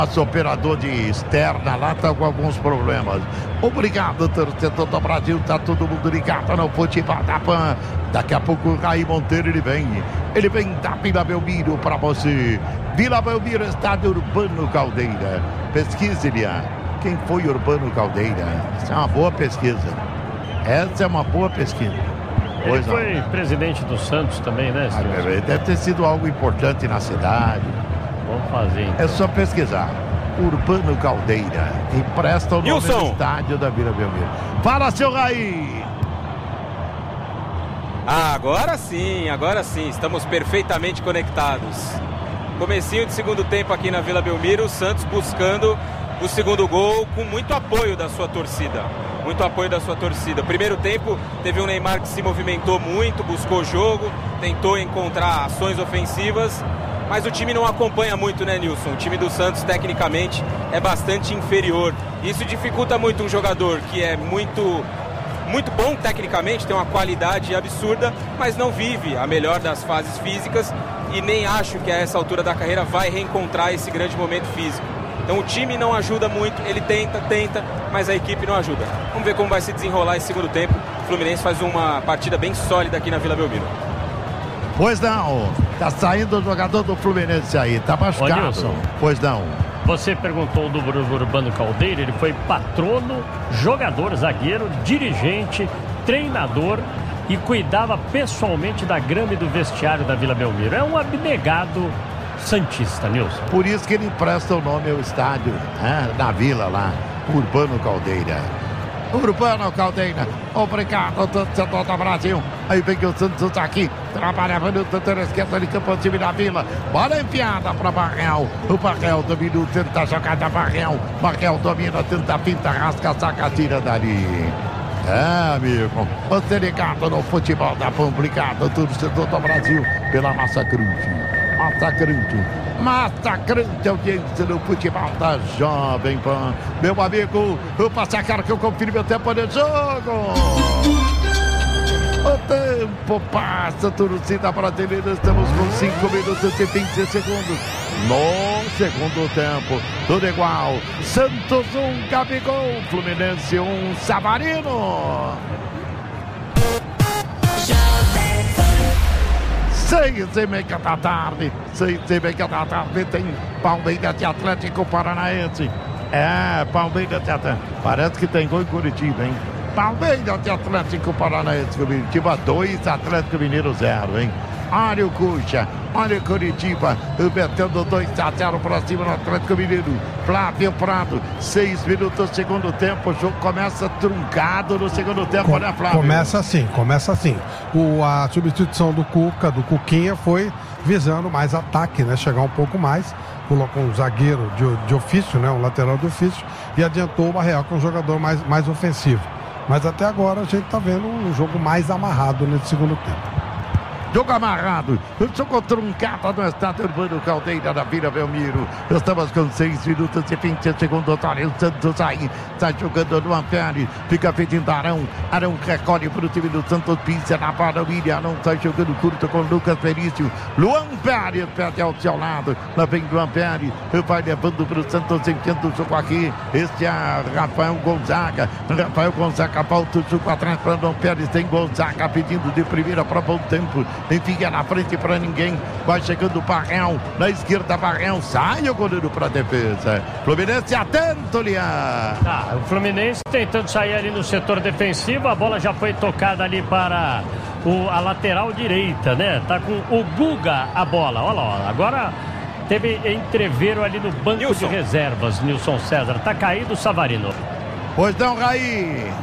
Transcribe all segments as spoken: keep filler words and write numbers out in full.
Nosso operador de externa lá tá com alguns problemas. Obrigado, torcedor do Brasil. Tá todo mundo ligado no futebol da Pan. Daqui a pouco o Raí Monteiro ele vem. Ele vem da Vila Belmiro pra você. Vila Belmiro, estádio Urbano Caldeira. Pesquise-lhe quem foi Urbano Caldeira. Essa é uma boa pesquisa. Essa é uma boa pesquisa. Ele pois foi não. presidente do Santos também, né? Ah, deve ter sido algo importante na cidade. Vamos fazer, então. É só pesquisar. Urbano Caldeira. Empresta o nome do estádio da Vila Belmiro. Fala, seu Raí! Ah, agora sim, agora sim. Estamos perfeitamente conectados. Comecinho de segundo tempo aqui na Vila Belmiro. O Santos buscando o segundo gol com muito apoio da sua torcida. Muito apoio da sua torcida. Primeiro tempo teve um Neymar que se movimentou muito, buscou o jogo, tentou encontrar ações ofensivas. Mas o time não acompanha muito, né, Nilson? O time do Santos, tecnicamente, é bastante inferior. Isso dificulta muito um jogador que é muito, muito bom tecnicamente, tem uma qualidade absurda, mas não vive a melhor das fases físicas e nem acho que a essa altura da carreira vai reencontrar esse grande momento físico. Então o time não ajuda muito, ele tenta, tenta, mas a equipe não ajuda. Vamos ver como vai se desenrolar esse segundo tempo. O Fluminense faz uma partida bem sólida aqui na Vila Belmiro. Pois não, tá saindo o jogador do Fluminense aí, tá machucado. Pois não. Você perguntou do Urbano Caldeira, ele foi patrono, jogador, zagueiro, dirigente, treinador e cuidava pessoalmente da grama e do vestiário da Vila Belmiro. É um abnegado santista, Nilson. Por isso que ele empresta o nome ao estádio, né, na Vila lá, Urbano Caldeira. Urbano Caldeira, obrigado, torcedor do Brasil. Aí vem que o Santos aqui, trabalhava no canto esquerdo de campo, time da Vila. Bola enfiada para Barrel. O Barrel domina, tenta jogar da Barrel. Barrel domina, tenta pinta, rasca, saca, tira dali. É, amigo, você ligado no futebol da Pan, obrigado, torcedor do Brasil, pela massacrante. Massacrante. Massacrante audiência no futebol da Jovem Pan. Meu amigo, o passacar que eu confiro meu tempo de jogo. O tempo passa, torcida brasileira. Estamos com cinco minutos e vinte segundos. No segundo tempo, tudo igual. Santos um, Gabigol. Fluminense um, Savarino. Seis e meia da tarde, seis e meia da tarde tem Palmeiras e Atlético Paranaense. É, Palmeiras e Atlético. Parece que tem gol em Curitiba, hein? Palmeiras e Atlético Paranaense. Curitiba dois, Atlético Mineiro zero, hein? Olha o Cuxa, olha o Curitiba, metendo dois a zero para cima no Atlético Mineiro. Flávio Prado, seis minutos, segundo tempo. O jogo começa truncado no segundo tempo, Com, né, Flávio? Começa assim, começa assim. O, a substituição do Cuca, do Cuquinha, foi visando mais ataque, né? Chegar um pouco mais. Colocou um zagueiro de, de ofício, né? Um lateral de ofício. E adiantou o Barreal, que é um jogador mais, mais ofensivo. Mas até agora a gente tá vendo um jogo mais amarrado nesse segundo tempo. Jogo amarrado, jogo truncado no estádio Urbano Caldeira da Vila Belmiro. Estamos com seis minutos e vinte segundos. Olha o Santos aí, está jogando no Ampere, fica pedindo Arão. Arão recolhe para o time do Santos, pisa na bola. William Arão está jogando curto com Lucas Verício. Luan Pérez perde ao seu lado, lá vem do Ampere, vai levando para o Santos, enfiando o jogo aqui. Este é Rafael Gonzaga. Rafael Gonzaga volta o jogo atrás para o Pérez. Tem Gonzaga pedindo de primeira para bom tempo. Enfia na frente para ninguém. Vai chegando o Barrel. Na esquerda, Barrel. Sai o goleiro para a defesa. Fluminense atento, Lian. Ah, o Fluminense tentando sair ali no setor defensivo. A bola já foi tocada ali para o, a lateral direita, né? Tá com o Guga a bola. Olha lá, agora teve entreveiro ali no banco Nilson. de reservas, Nilson César. Tá caído o Savarino. Pois não, Raí.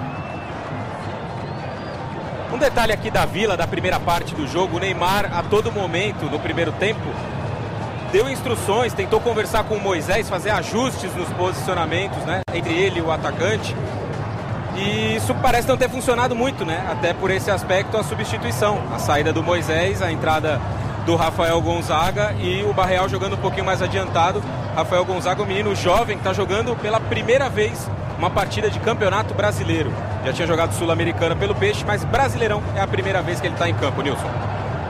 Um detalhe aqui da Vila, da primeira parte do jogo, o Neymar a todo momento, no primeiro tempo, deu instruções, tentou conversar com o Moisés, fazer ajustes nos posicionamentos, né, entre ele e o atacante. E isso parece não ter funcionado muito, né, até por esse aspecto a substituição, a saída do Moisés, a entrada do Rafael Gonzaga e o Barreal jogando um pouquinho mais adiantado. Rafael Gonzaga, um menino jovem que está jogando pela primeira vez uma partida de campeonato brasileiro. Já tinha jogado Sul-Americana pelo Peixe, mas Brasileirão é a primeira vez que ele está em campo, Nilson.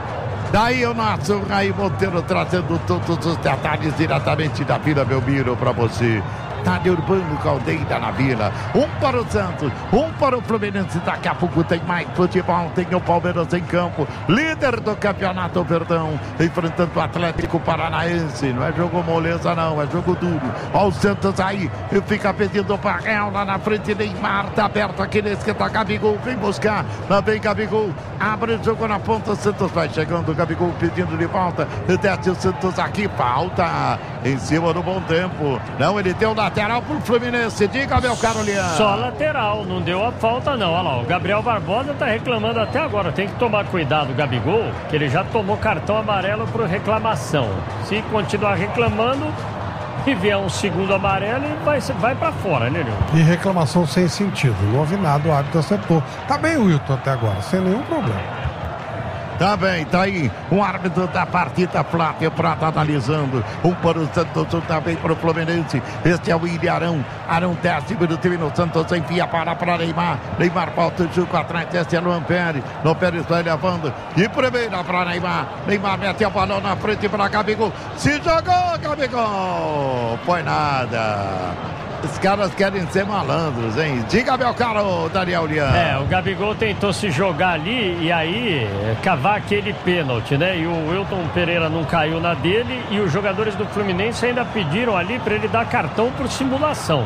Daí o nosso Raí Monteiro trazendo todos os detalhes diretamente da Vila Belmiro para você. Estádio Urbano Caldeira na Vila. Um para o Santos, um para o Fluminense. Daqui a pouco tem mais futebol. Tem o Palmeiras em campo, líder do Campeonato Verdão, enfrentando o Atlético Paranaense. Não é jogo moleza não, é jogo duro. Olha o Santos aí, fica pedindo o Barrel lá na frente. Neymar tá aberto aqui nesse que tá Gabigol, vem buscar. Lá vem Gabigol, abre o jogo na ponta. O Santos vai chegando, o Gabigol pedindo de volta. Desce o Santos aqui, falta em cima do bom tempo. Não, ele deu na lateral pro Fluminense, diga meu caro Leandro. Só lateral, não deu a falta não. Olha lá, o Gabriel Barbosa tá reclamando até agora. Tem que tomar cuidado o Gabigol, que ele já tomou cartão amarelo por reclamação. Se continuar reclamando e vier um segundo amarelo, ele vai, vai pra fora, né, Leandro? E reclamação sem sentido, não houve nada, o árbitro acertou. Tá bem o Wilton até agora, sem nenhum problema. Tá bem, tá aí o árbitro da partida, Flávio Prata, analisando. Um para o Santos, um também para o Fluminense. Este é o William Arão. Arão desce do time no Santos, envia para para Neymar. Neymar volta o jogo atrás, este é Luan Pérez. Luan Pérez vai levando. E primeira para Neymar. Neymar mete o balão na frente para Gabigol. Se jogou, Gabigol! Foi nada. Os caras querem ser malandros, hein? Diga, meu caro Daniel Lian. É, o Gabigol tentou se jogar ali e aí cavar aquele pênalti, né? E o Wilton Pereira não caiu na dele e os jogadores do Fluminense ainda pediram ali para ele dar cartão por simulação.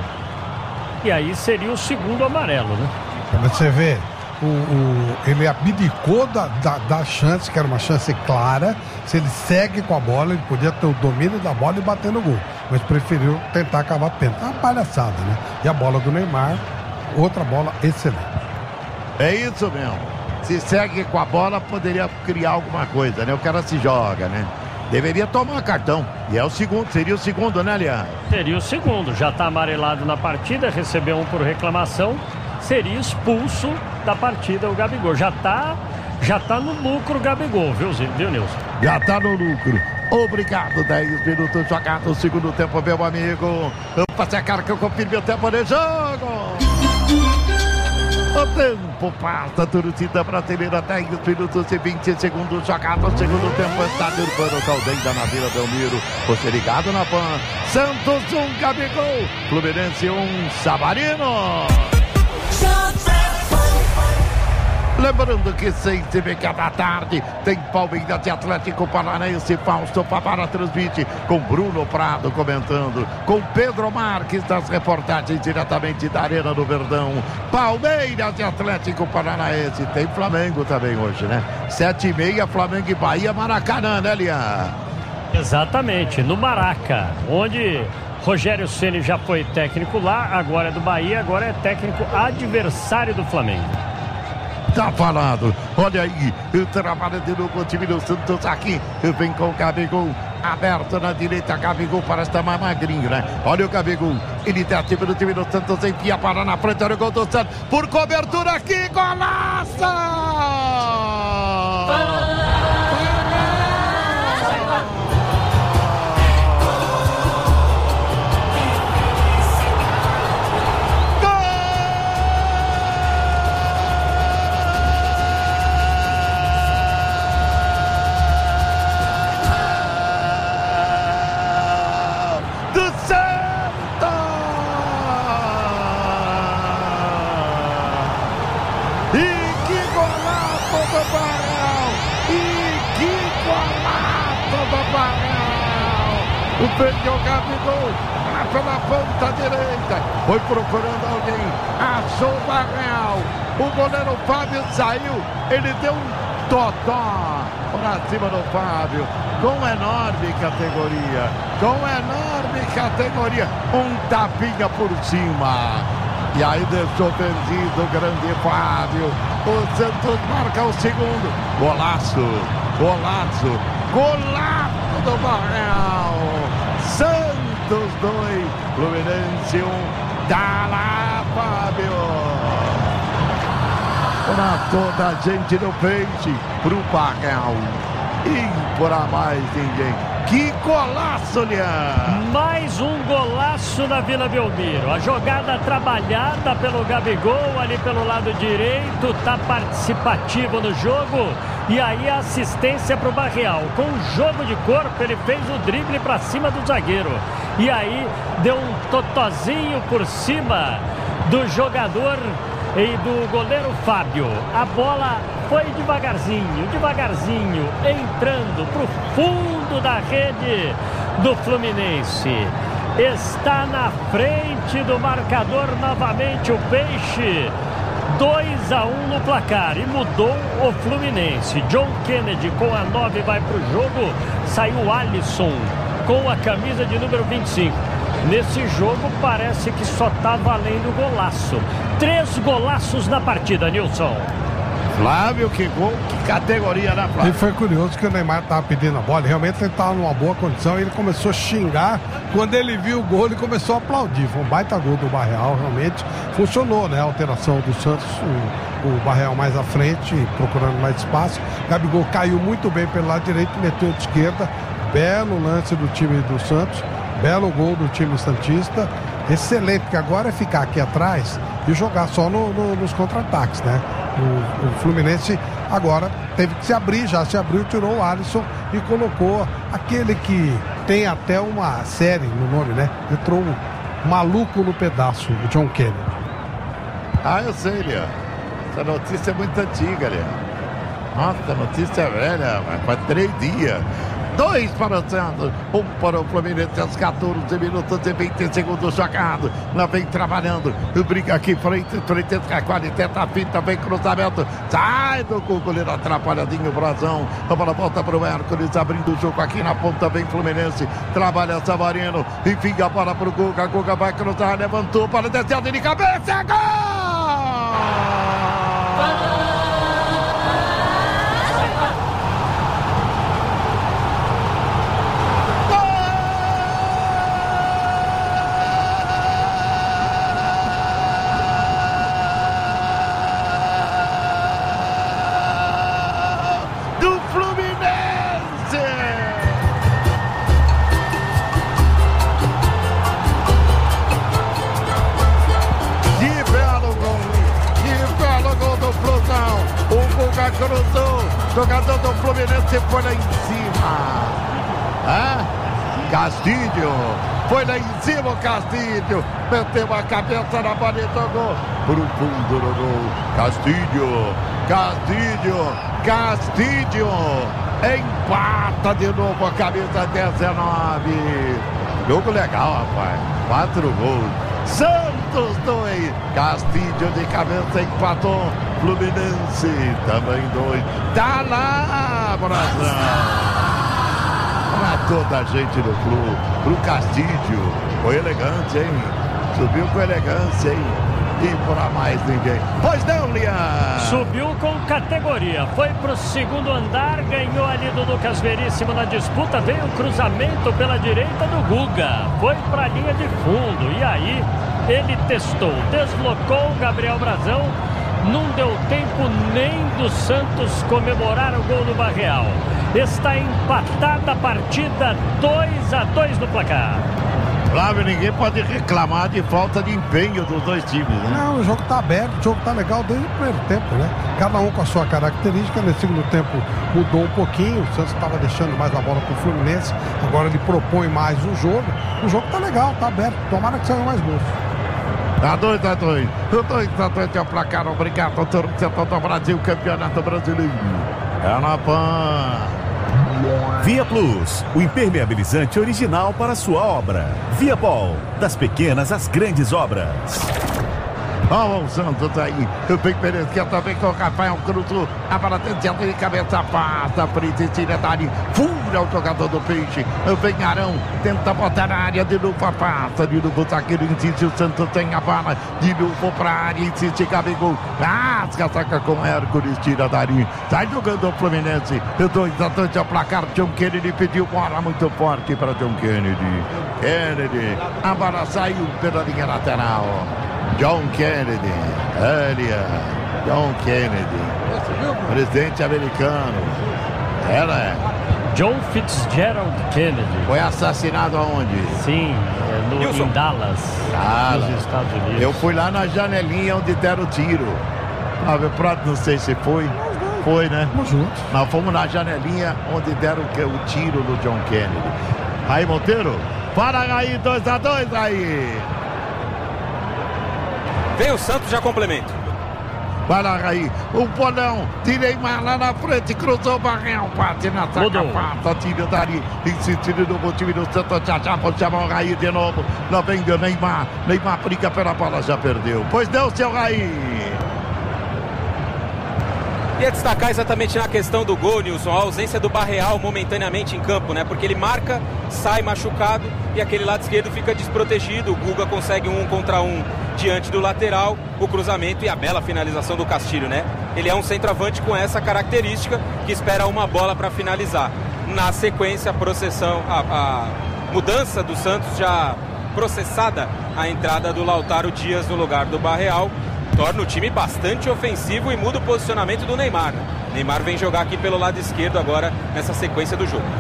E aí seria o segundo amarelo, né? Você vê, o, o, ele abdicou da, da, da chance, que era uma chance clara. Se ele segue com a bola, ele podia ter o domínio da bola e bater no gol. Mas preferiu tentar cavar pênalti. É uma palhaçada, né? E a bola do Neymar, outra bola excelente. É isso mesmo. Se segue com a bola, poderia criar alguma coisa, né? O cara se joga, né? Deveria tomar cartão. E é o segundo, seria o segundo, né, Leandro? Seria o segundo. Já tá amarelado na partida, recebeu um por reclamação. Seria expulso da partida o Gabigol. Já tá, já tá no lucro o Gabigol, viu, viu, Nilson? Já tá no lucro. Obrigado, dez minutos jogados no segundo tempo, meu amigo. Opa, se a cara que eu confirme o tempo de jogo. O tempo passa, torcida brasileira, dez minutos e vinte segundos jogados no segundo tempo. Estádio Urbano Caldeira na Vila Belmiro. Você ligado na Pan. Santos um, Gabigol. Fluminense um, Savarino. Lembrando que seis e meia da tarde tem Palmeiras e Atlético Paranaense. Fausto Favara transmite com Bruno Prado comentando, com Pedro Marques das reportagens diretamente da Arena do Verdão. Palmeiras e Atlético Paranaense. Tem Flamengo também hoje, né? Sete e meia, Flamengo e Bahia, Maracanã, né, Lian? Exatamente, no Maraca, onde Rogério Ceni já foi técnico lá, agora é do Bahia, agora é técnico adversário do Flamengo. Tá falado, olha aí, o trabalho de novo o time do Santos aqui, vem com o Gabigol, aberto na direita, Gabigol parece estar mais magrinho, né? Olha o Gabigol, ele tá time do time do Santos, enfia para na frente, olha o gol do Santos, por cobertura aqui, golaço! O Pedro Gabigol lá pela ponta direita, foi procurando alguém, achou o Barreal, o goleiro Fábio saiu, ele deu um totó para cima do Fábio, com enorme categoria, com enorme categoria, um tapinha por cima, e aí deixou vencido o grande Fábio. O Santos marca o segundo, golaço, golaço, golaço do Barreal. Santos dois, Fluminense um, tá lá, Fábio. Para toda a gente no peixe, pro Barreal. E para mais ninguém. Que golaço, Lian! Mais um golaço da Vila Belmiro. A jogada trabalhada pelo Gabigol ali pelo lado direito, tá participativo no jogo. E aí a assistência para o Barreal. Com o jogo de corpo, ele fez o drible para cima do zagueiro. E aí deu um totozinho por cima do jogador e do goleiro Fábio. A bola foi devagarzinho, devagarzinho, entrando para o fundo da rede do Fluminense. Está na frente do marcador novamente o Peixe. dois a um no placar e mudou o Fluminense. John Kennedy com a nove vai para o jogo. Saiu o Alisson com a camisa de número vinte e cinco. Nesse jogo parece que só tá valendo golaço. Três golaços na partida, Nilson. Flávio, que gol, que categoria, né, Flávio? E foi curioso que o Neymar estava pedindo a bola. Realmente ele estava numa boa condição. Ele começou a xingar. Quando ele viu o gol, ele começou a aplaudir. Foi um baita gol do Barreal, realmente. Funcionou, né? A alteração do Santos. O, o Barreal mais à frente, procurando mais espaço. Gabigol caiu muito bem pelo lado direito, meteu de esquerda. Belo lance do time do Santos. Belo gol do time santista. Excelente, porque agora é ficar aqui atrás e jogar só no, no, nos contra-ataques, né? O, o Fluminense agora teve que se abrir, já se abriu, tirou o Alisson e colocou aquele que tem até uma série no nome, né? Entrou um maluco no pedaço, o John Kennedy. Ah, eu sei, Lian. Essa notícia é muito antiga, Lian. Nossa, a notícia é velha, mas faz três dias. Dois para o Santos, um para o Fluminense aos quatorze minutos e vinte segundos jogado. Lá vem trabalhando, briga aqui frente, frente com a qualidade, a fita, vem cruzamento, sai do goleiro atrapalhadinho, o Brasão. A bola volta para o Hércules, abrindo o jogo aqui na ponta, vem Fluminense, trabalha Savarino, enfim a bola para o Guga, Guga vai cruzar, levantou para descer de cabeça, gol! Cruzou, jogador do Fluminense foi lá em cima. Ah, Castilho, foi lá em cima o Castilho, meteu a cabeça na bola e jogou pro fundo do gol. Castilho, Castilho, Castilho, empata de novo a camisa dezenove. Jogo legal, rapaz, quatro gols. Santos dois, Castilho de cabeça empatou. Fluminense também dois. Tá lá, Brasil. Pra toda a gente do clube. Pro Castilho. Foi elegante, hein? Subiu com elegância, hein? E pra mais ninguém. Pois não, Lian. Subiu com categoria. Foi pro segundo andar. Ganhou ali do Lucas Veríssimo na disputa. Veio o cruzamento pela direita do Guga. Foi pra linha de fundo. E aí ele testou. Deslocou o Gabriel Brasão. Não deu tempo nem do Santos comemorar o gol do Barreal. Está empatada a partida, dois a dois no placar. Flávio, ninguém pode reclamar de falta de empenho dos dois times, né? Não, o jogo tá aberto, o jogo tá legal desde o primeiro tempo, né? Cada um com a sua característica. Nesse segundo tempo mudou um pouquinho. O Santos estava deixando mais a bola pro Fluminense. Agora ele propõe mais o jogo. O jogo tá legal, tá aberto. Tomara que saiam mais gols. Tá dois a dois. dois a dois é o placar. Obrigado, torcedor do Brasil, campeonato brasileiro. É na Pan. Via Plus, o impermeabilizante original para sua obra. Via Pol, das pequenas às grandes obras. Olha o Santos aí. O Bem Pereira também com o Rafael Cruz. A bola tentando de cabeça. Passa, frente, tira da área. Fura o jogador do Peixe. O Benharão tenta botar na área. De novo passa. De novo o zagueiro insiste. O Santos tem a bola. De novo pra área. Insiste Gabigol. Rasga, saca com Hércules. Tira da área. Sai jogando o Fluminense. dois a dois é o placar. John Kennedy pediu bola muito forte para John Kennedy. Kennedy. A bola saiu pela linha lateral. John Kennedy, Elia, John Kennedy, presidente americano, ela é, John Fitzgerald Kennedy. Foi assassinado aonde? Sim, é no, em Dallas, Dallas, nos Estados Unidos. Eu fui lá na janelinha onde deram o tiro. Ah, meu prato, não sei se foi. Foi, né? Vamos juntos. Nós fomos na janelinha onde deram o tiro no John Kennedy. Aí, Monteiro, para aí, dois a dois aí. Vem o Santos, já complemento. Vai lá, Raí. O bolão de Neymar lá na frente. Cruzou o Barrel. Bate na saca-pata. Tira dali. Insistindo no time do Santos. Já já vou chamar o Raí de novo. Lá vem o Neymar. Neymar briga pela bola. Já perdeu. Pois não, seu Raí. Queria destacar exatamente na questão do gol, Nilson, a ausência do Barreal momentaneamente em campo, né? Porque ele marca, sai machucado e aquele lado esquerdo fica desprotegido. O Guga consegue um contra um diante do lateral, o cruzamento e a bela finalização do Castilho, né? Ele é um centroavante com essa característica que espera uma bola para finalizar. Na sequência, a processão, a, a mudança do Santos já processada, a entrada do Lautaro Dias no lugar do Barreal. Torna o time bastante ofensivo e muda o posicionamento do Neymar. Neymar vem jogar aqui pelo lado esquerdo agora nessa sequência do jogo.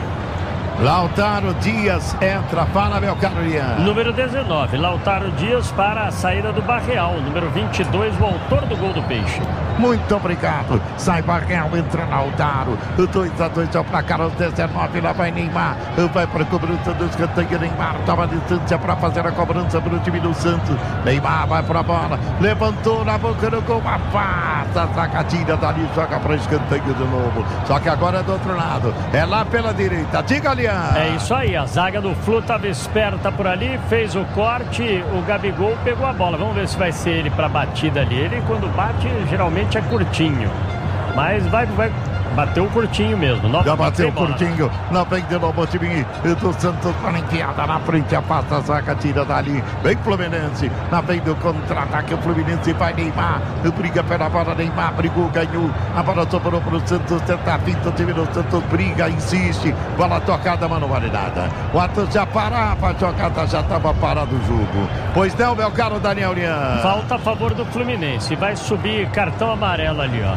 Lautaro Dias entra para meu caro Ian. Número dezenove, Lautaro Dias para a saída do Barreal. Número vinte e dois, o autor do gol do Peixe. Muito obrigado. Sai Barreal, entra Lautaro. dois a dois é o placar aos dezenove. Lá vai Neymar. Vai para a cobrança do escanteio. Neymar toma a distância para fazer a cobrança para o time do Santos. Neymar vai para a bola. Levantou na boca do gol. Afasta a sacatina dali. Joga para o escanteio de novo. Só que agora é do outro lado. É lá pela direita. Diga ali. É isso aí, a zaga do Flu estava esperta por ali, fez o corte, o Gabigol pegou a bola. Vamos ver se vai ser ele para batida ali. Ele quando bate geralmente é curtinho, mas vai, vai bateu o curtinho mesmo. Nova Já bateu o curtinho, lá vem de novo o time do Santos para enfiada na frente, afasta a zaga, tira dali, vem Fluminense, na vem do contra-ataque, o Fluminense vai Neymar, briga pela bola, Neymar brigou, ganhou, a bola sobrou para o Santos, tenta a pinta, o time do Santos briga, insiste, bola tocada, mas não vale nada. O Atos já parava, a jogada já estava parado o jogo. Pois não, meu caro Daniel Lian. Falta a favor do Fluminense, vai subir cartão amarelo ali, ó.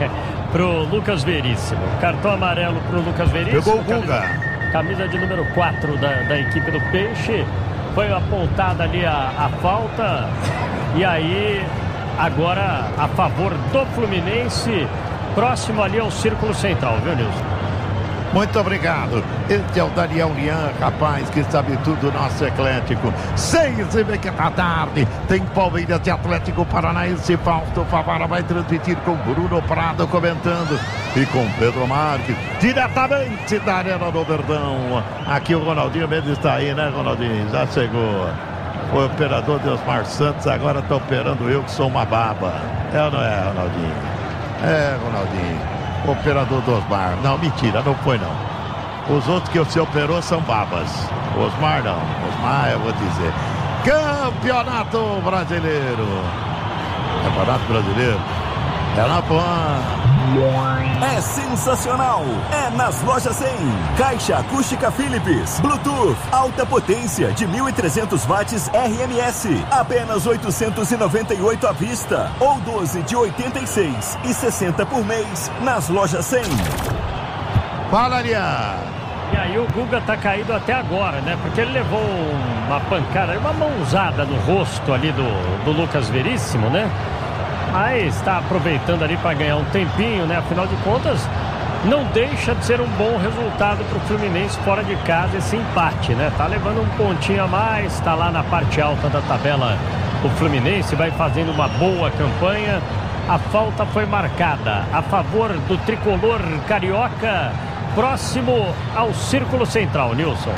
Pro Lucas Veríssimo. Cartão amarelo pro Lucas Veríssimo. Pegou o Guga. Camisa, camisa de número quatro da, da equipe do Peixe. Foi apontada ali a, a falta. E aí, agora a favor do Fluminense. Próximo ali ao círculo central, viu, Nilson? Muito obrigado. Este é o Daniel Lian, rapaz, que sabe tudo, nosso Eclético. Seis e meia da tarde. Tem Palmeiras e Atlético Paranaense. Fausto Favara vai transmitir com Bruno Prado comentando. E com Pedro Marques, diretamente da Arena do Verdão. Aqui o Ronaldinho Mendes está aí, né, Ronaldinho? Já chegou. O operador de Osmar Santos, agora está operando eu, que sou uma baba. É ou não é, Ronaldinho? É, Ronaldinho. Operador do Osmar. Não, mentira, não foi não. Os outros que você operou são babas. Osmar não. Osmar, eu vou dizer. Campeonato Brasileiro. Campeonato Brasileiro. É na Pan. É sensacional. É nas lojas cem. Caixa acústica Philips. Bluetooth. Alta potência de mil e trezentos watts R M S. Apenas oitocentos e noventa e oito à vista. Ou doze de oitenta e seis e sessenta por mês. Nas lojas cem. Fala, Lian. E aí o Guga tá caído até agora, né? Porque ele levou uma pancada, uma mãozada no rosto ali do, do Lucas Veríssimo, né? Mas está aproveitando ali para ganhar um tempinho, né? Afinal de contas, não deixa de ser um bom resultado para o Fluminense fora de casa esse empate, né? Tá levando um pontinho a mais, está lá na parte alta da tabela. O Fluminense vai fazendo uma boa campanha. A falta foi marcada a favor do tricolor carioca, próximo ao círculo central, Nilson.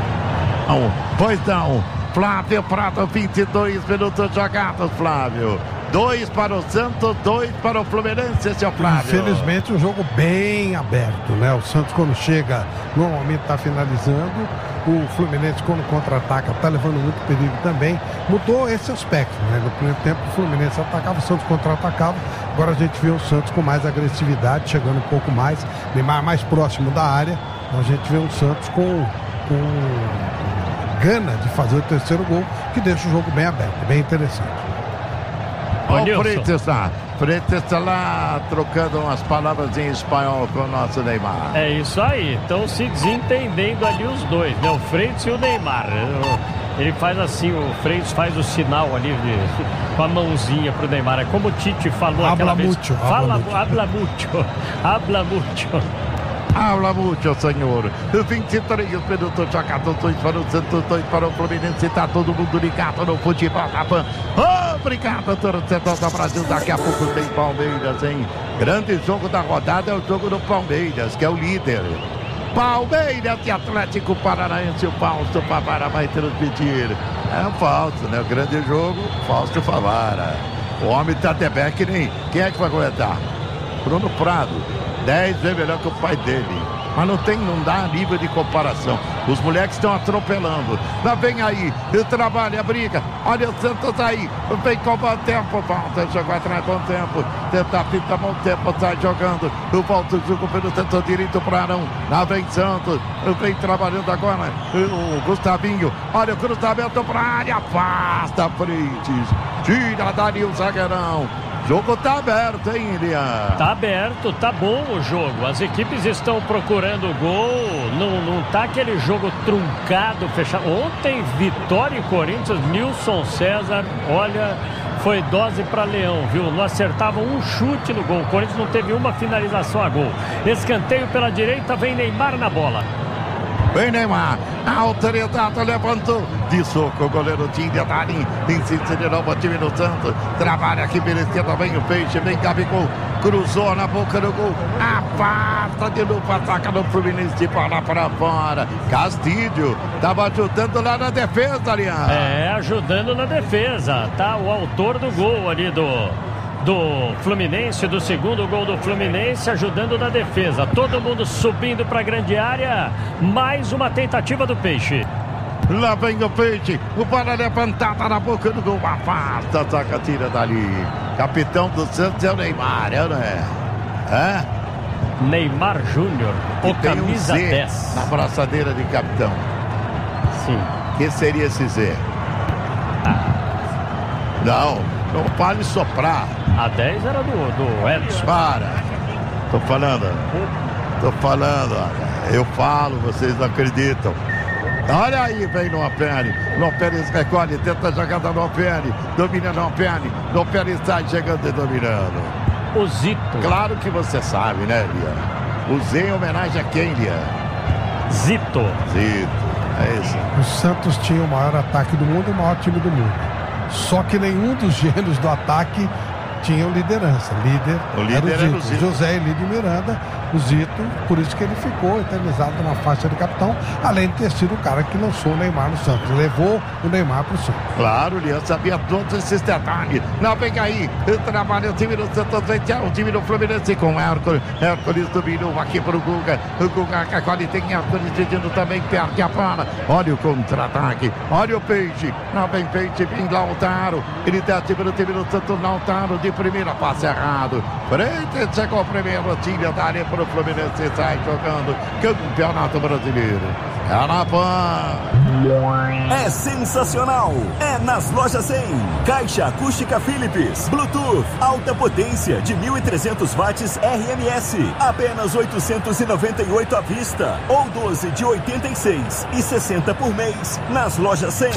Pois não, Flávio Prado, vinte e dois minutos jogados, Flávio. Dois para o Santos, dois para o Fluminense, seu Flávio. Infelizmente, um jogo bem aberto, né? O Santos, quando chega, normalmente está finalizando. O Fluminense, quando contra-ataca, está levando muito perigo também. Mudou esse aspecto, né? No primeiro tempo, o Fluminense atacava, o Santos contra-atacava. Agora a gente vê o Santos com mais agressividade, chegando um pouco mais, Neymar mais próximo da área. Então a gente vê o Santos com, com gana de fazer o terceiro gol, que deixa o jogo bem aberto, bem interessante. Olha o Freitas lá. Freitas está lá trocando umas palavras em espanhol com o nosso Neymar. É isso aí. Estão se desentendendo ali os dois, né? O Freitas e o Neymar. Ele faz assim, o Freitas faz o sinal ali de, com a mãozinha pro Neymar. É como o Tite falou habla aquela mucho, vez. Fala, habla, habla mucho. Habla mucho. Habla muito, senhor. vinte e três minutos jogados, dois para o Santos, dois para o Fluminense. Está todo mundo ligado no futebol da Pan. Obrigado, torcedor do Brasil. Daqui a pouco tem Palmeiras, hein? Grande jogo da rodada é o jogo do Palmeiras, que é o líder. Palmeiras e Atlético Paranaense. O Fausto Favara vai transmitir. É o Fausto, né? O grande jogo, Fausto Favara. O homem tá de pé que nem... Quem é que vai aguentar? Bruno Prado. dez vezes melhor que o pai dele. Mas não tem, não dá nível de comparação. Os moleques estão atropelando. Lá vem aí, ele trabalha, a briga. Olha o Santos aí. Vem com bom tempo. Volta, jogou atrás, bom tempo. Tenta, pinta, bom tempo. Sai jogando. Volta o jogo pelo setor direito para Arão. Lá vem Santos. Vem trabalhando agora. O Gustavinho. Olha o cruzamento para a área. Afasta Freitas. Tira dali o zagueirão. O jogo tá aberto, hein, Elian? Tá aberto, tá bom o jogo. As equipes estão procurando gol. Não, não tá aquele jogo truncado, fechado. Ontem, Vitória e Corinthians, Nilson César, olha, foi dose para Leão, viu? Não acertava um chute no gol. O Corinthians não teve uma finalização a gol. Escanteio pela direita, vem Neymar na bola. Vem Neymar, a autoridade levantou de soco, o goleiro Tinha tá ali, insiste de novo o time do Santos, trabalha aqui pela esquerda, vem o Peixe, vem Gabigol, cruzou na boca do gol, afasta de novo, ataca no Fluminense de bola para fora, Castilho, tava ajudando lá na defesa, aliás. É, ajudando na defesa, tá o autor do gol ali do... do Fluminense, do segundo gol do Fluminense, ajudando na defesa. Todo mundo subindo para a grande área. Mais uma tentativa do Peixe. Lá vem o Peixe. O bola levantada na boca do gol. Afasta, saca, tira dali. Capitão do Santos é o Neymar, é, não é? É? Neymar Júnior, o camisa um Z dez. Na braçadeira de capitão. Sim. Que seria esse Z? Ah. Não, não vale soprar. A dez era do, do Edson. Para. Tô falando. Tô falando. Eu falo, vocês não acreditam. Olha aí, vem no Pérez. No Pérez recolhe, tenta a jogada no Pérez. Domina no Pérez. No Pérez sai chegando e dominando. O Zito. Claro que você sabe, né, Lia? O Z em homenagem a quem, Lia? Zito. Zito. É isso. O Santos tinha o maior ataque do mundo e o maior time do mundo. Só que nenhum dos gênios do ataque tinham liderança. Líder, o líder era o Zito. Era o Zito. José Elídio Miranda, o Zito, por isso que ele ficou eternizado na faixa de capitão, além de ter sido o cara que lançou o Neymar no Santos, levou o Neymar pro Santos. Claro, o Lian sabia todos esses detalhes. Não, vem aí, trabalha o time do Santos, vem o time do Fluminense com Hércules. Hércules dominou aqui pro Guga. O Guga agora tem Hércules pedindo também, perde a bola. Olha o contra-ataque, olha o Peixe. Não, vem Peixe, vem Lautaro. Ele dá time do time do Santos, Lautaro de primeira, passe errado. Frente, chegou primeiro, tira da área pro Fluminense, sai jogando Campeonato Brasileiro. É na Pan. É sensacional. É nas lojas cem. Caixa acústica Philips. Bluetooth. Alta potência de mil e trezentos watts R M S. Apenas oitocentos e noventa e oito à vista. Ou doze de oitenta e seis e sessenta por mês. Nas lojas cem.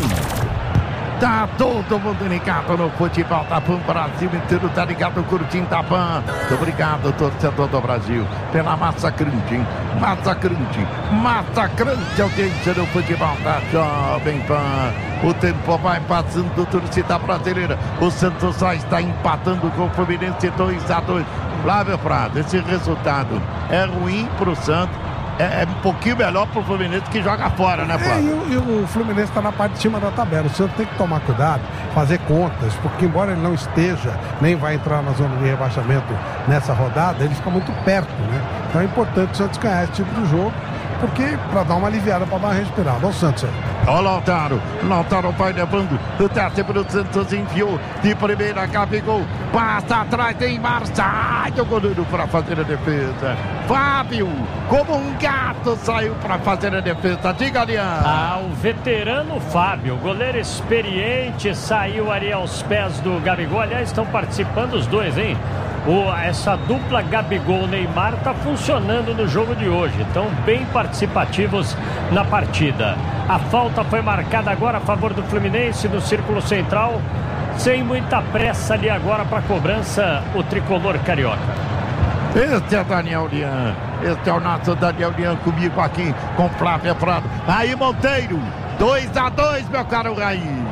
Tá todo mundo ligado no futebol da Pan. Brasil inteiro tá ligado curtindo a Pan. Muito obrigado, torcedor do Brasil, pela massacrante, hein? Massacrante, massacrante audiência do futebol da Jovem Pan. O tempo vai passando, torcida brasileira. O Santos só está empatando com o Fluminense dois a dois. Flávio Prado, esse resultado é ruim pro Santos. É, é um pouquinho melhor pro Fluminense que joga fora, né, Flávio? É, e, o, e o Fluminense está na parte de cima da tabela. O Santos tem que tomar cuidado, fazer contas, porque embora ele não esteja, nem vai entrar na zona de rebaixamento nessa rodada, ele fica muito perto, né? Então é importante o Santos ganhar esse tipo de jogo porque para dar uma aliviada, para dar uma respirada. Olha o Santos aí. Olha o Lautaro, Lautaro vai levando, o desce para o Santos, enviou de primeira, Gabigol, passa atrás, Neymar, sai do goleiro para fazer a defesa. Fábio, como um gato, saiu para fazer a defesa. Diga, Alian. Ah, o veterano Fábio, goleiro experiente, saiu ali aos pés do Gabigol. Aliás, estão participando os dois, hein? O, essa dupla Gabigol-Neymar está funcionando no jogo de hoje. Estão bem participativos na partida. A falta foi marcada agora a favor do Fluminense no círculo central. Sem muita pressa ali agora para a cobrança, o tricolor carioca. Este é Daniel Lian. Este é o nosso Daniel Lian comigo aqui com Flávia Prado. Aí, Monteiro. dois a dois, meu caro Raí.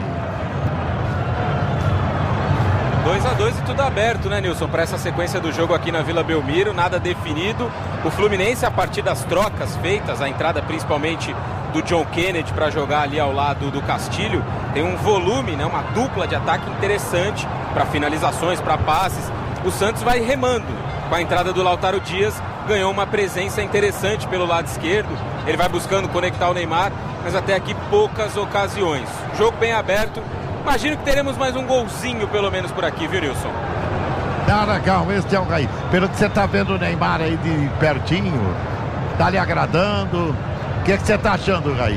dois a dois e tudo aberto, né, Nilson? Para essa sequência do jogo aqui na Vila Belmiro, nada definido. O Fluminense, a partir das trocas feitas, a entrada principalmente do John Kennedy para jogar ali ao lado do Castilho, tem um volume, né, uma dupla de ataque interessante para finalizações, para passes. O Santos vai remando com a entrada do Lautaro Dias, ganhou uma presença interessante pelo lado esquerdo. Ele vai buscando conectar o Neymar, mas até aqui poucas ocasiões. Jogo bem aberto. Imagino que teremos mais um golzinho, pelo menos por aqui, viu, Nilson? Tá legal, este é o Raí. Pelo que você tá vendo o Neymar aí de pertinho, tá lhe agradando. O que é que você tá achando, Raí?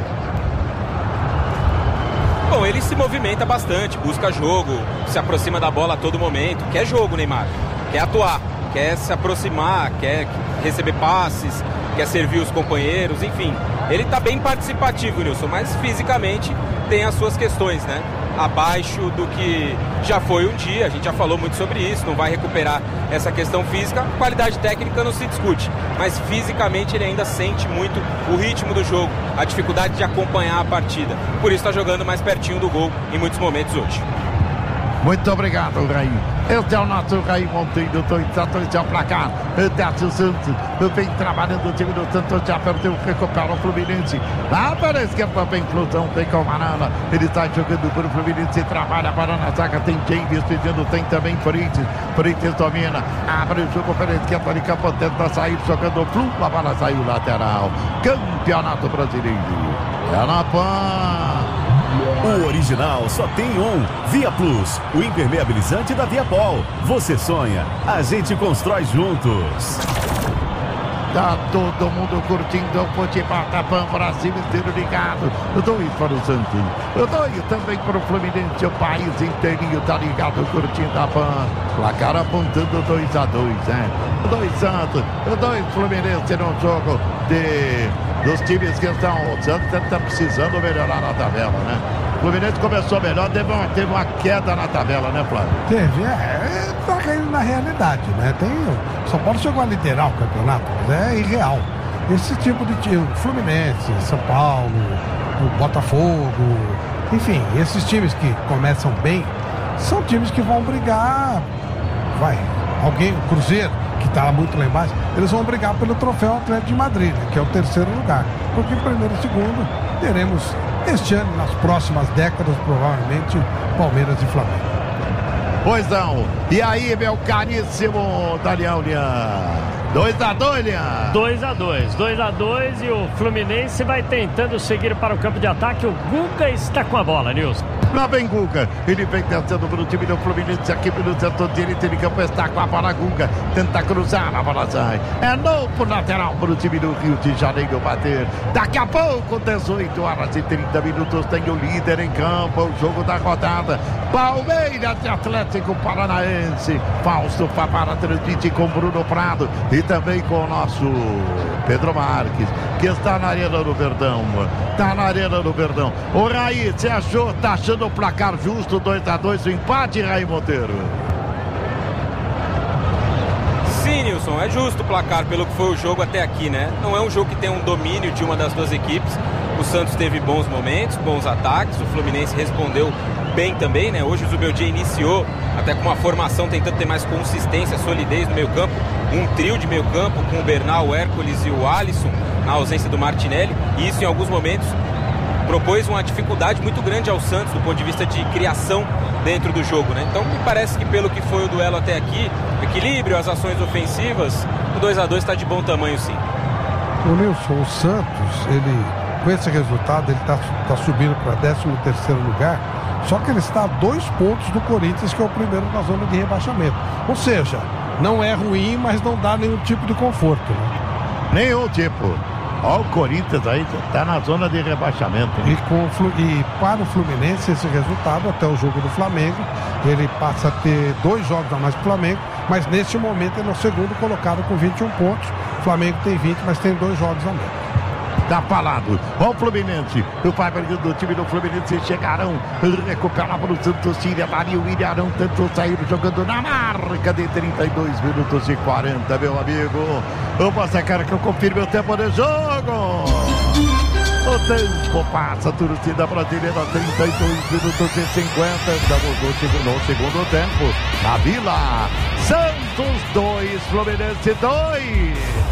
Bom, ele se movimenta bastante, busca jogo, se aproxima da bola a todo momento. Quer jogo, Neymar. Quer atuar, quer se aproximar, quer receber passes, quer servir os companheiros, enfim. Ele tá bem participativo, Nilson, mas fisicamente tem as suas questões, né? Abaixo do que já foi um dia, a gente já falou muito sobre isso, não vai recuperar essa questão física. Qualidade técnica não se discute, mas fisicamente ele ainda sente muito o ritmo do jogo, a dificuldade de acompanhar a partida. Por isso está jogando mais pertinho do gol em muitos momentos hoje. Muito obrigado, Raí. Este é o nosso Raí Monteiro, dois a dois é o placar. Desce o Santos, vem trabalhando o time do Santos, já perdeu, recupera o Fluminense. Lá para a esquerda, vem Flusão, vem com o Marana. Ele está jogando para o Fluminense, trabalha para na zaga, tem James pedindo, tem também Freitas. Freitas domina, abre o jogo pela esquerda, de campo, tenta sair, jogando o Flu, a bola saiu lateral. Campeonato Brasileiro. É na Pan. O original só tem um. Via Plus, o impermeabilizante da Viapol. Você sonha, a gente constrói juntos. Tá todo mundo curtindo o futebol da Pan, Brasil inteiro ligado. Dois para o Santos, dois também para o Fluminense. O país inteirinho tá ligado curtindo a Pan. Placar apontando dois a dois, né? Dois Santos, dois Fluminense no jogo de, dos times que estão. O Santos está precisando melhorar na tabela, né? O Fluminense começou melhor, teve uma, teve uma queda na tabela, né, Flávio? Teve, é, tá caindo na realidade, né? Tem, São Paulo chegou a liderar o campeonato, mas é irreal. Esse tipo de time, Fluminense, São Paulo, o Botafogo, enfim, esses times que começam bem, são times que vão brigar, vai, alguém, o Cruzeiro, que está muito lá embaixo, eles vão brigar pelo troféu Atlético de Madrid, né, que é o terceiro lugar, porque em primeiro e segundo teremos este ano, nas próximas décadas, provavelmente, Palmeiras e Flamengo. Pois não. E aí, meu caríssimo Daniel Lian? dois a dois, Lian. dois a dois. dois a dois e o Fluminense vai tentando seguir para o campo de ataque. O Guga está com a bola, Nilson. Lá vem Guga, ele vem descendo para o time do Fluminense aqui pelo setor direito de campo, está com a bola. Guga tenta cruzar, a bola sai. É novo lateral para o time do Rio de Janeiro bater. Daqui a pouco, dezoito horas e trinta minutos, tem o líder em campo, o jogo da rodada. Palmeiras e Atlético Paranaense. Fausto Favara transmite com Bruno Prado e também com o nosso Pedro Marques, que está na Arena do Verdão. Está na Arena do Verdão. O Raí, você achou, tá achando o placar justo, dois a dois, o empate, Raí Monteiro? Sim, Nilson, é justo o placar pelo que foi o jogo até aqui, né? Não é um jogo que tem um domínio de uma das duas equipes. O Santos teve bons momentos, bons ataques, o Fluminense respondeu bem também, né? Hoje o Zubeldia iniciou até com uma formação tentando ter mais consistência, solidez no meio campo, um trio de meio campo com o Bernal, o Hércules e o Alisson, na ausência do Martinelli, e isso em alguns momentos propôs uma dificuldade muito grande ao Santos do ponto de vista de criação dentro do jogo, né? Então me parece que pelo que foi o duelo até aqui, equilíbrio, as ações ofensivas, o dois a dois está de bom tamanho, sim. O Nilson, o Santos, ele, com esse resultado, ele está tá subindo para décimo terceiro lugar, só que ele está a dois pontos do Corinthians, que é o primeiro na zona de rebaixamento. Ou seja, não é ruim, mas não dá nenhum tipo de conforto, né? Nenhum tipo. Ó, o Corinthians aí tá na zona de rebaixamento. E, com, e para o Fluminense, esse resultado, até o jogo do Flamengo, ele passa a ter dois jogos a mais que o Flamengo, mas neste momento ele é o segundo colocado com vinte e um pontos. O Flamengo tem vinte, mas tem dois jogos a menos. Tá falado. Ó o Fluminense. O Fábio do time do Fluminense chegarão. Recuperava o Santos. Tira Maria. O Ilharão tentou sair jogando na marca de trinta e dois minutos e quarenta, meu amigo. Você quer que eu confirme o tempo de jogo? O tempo passa, torcida brasileira, trinta e dois minutos e cinquenta. Estamos no segundo, no segundo tempo. Na Vila. Santos dois, Fluminense dois.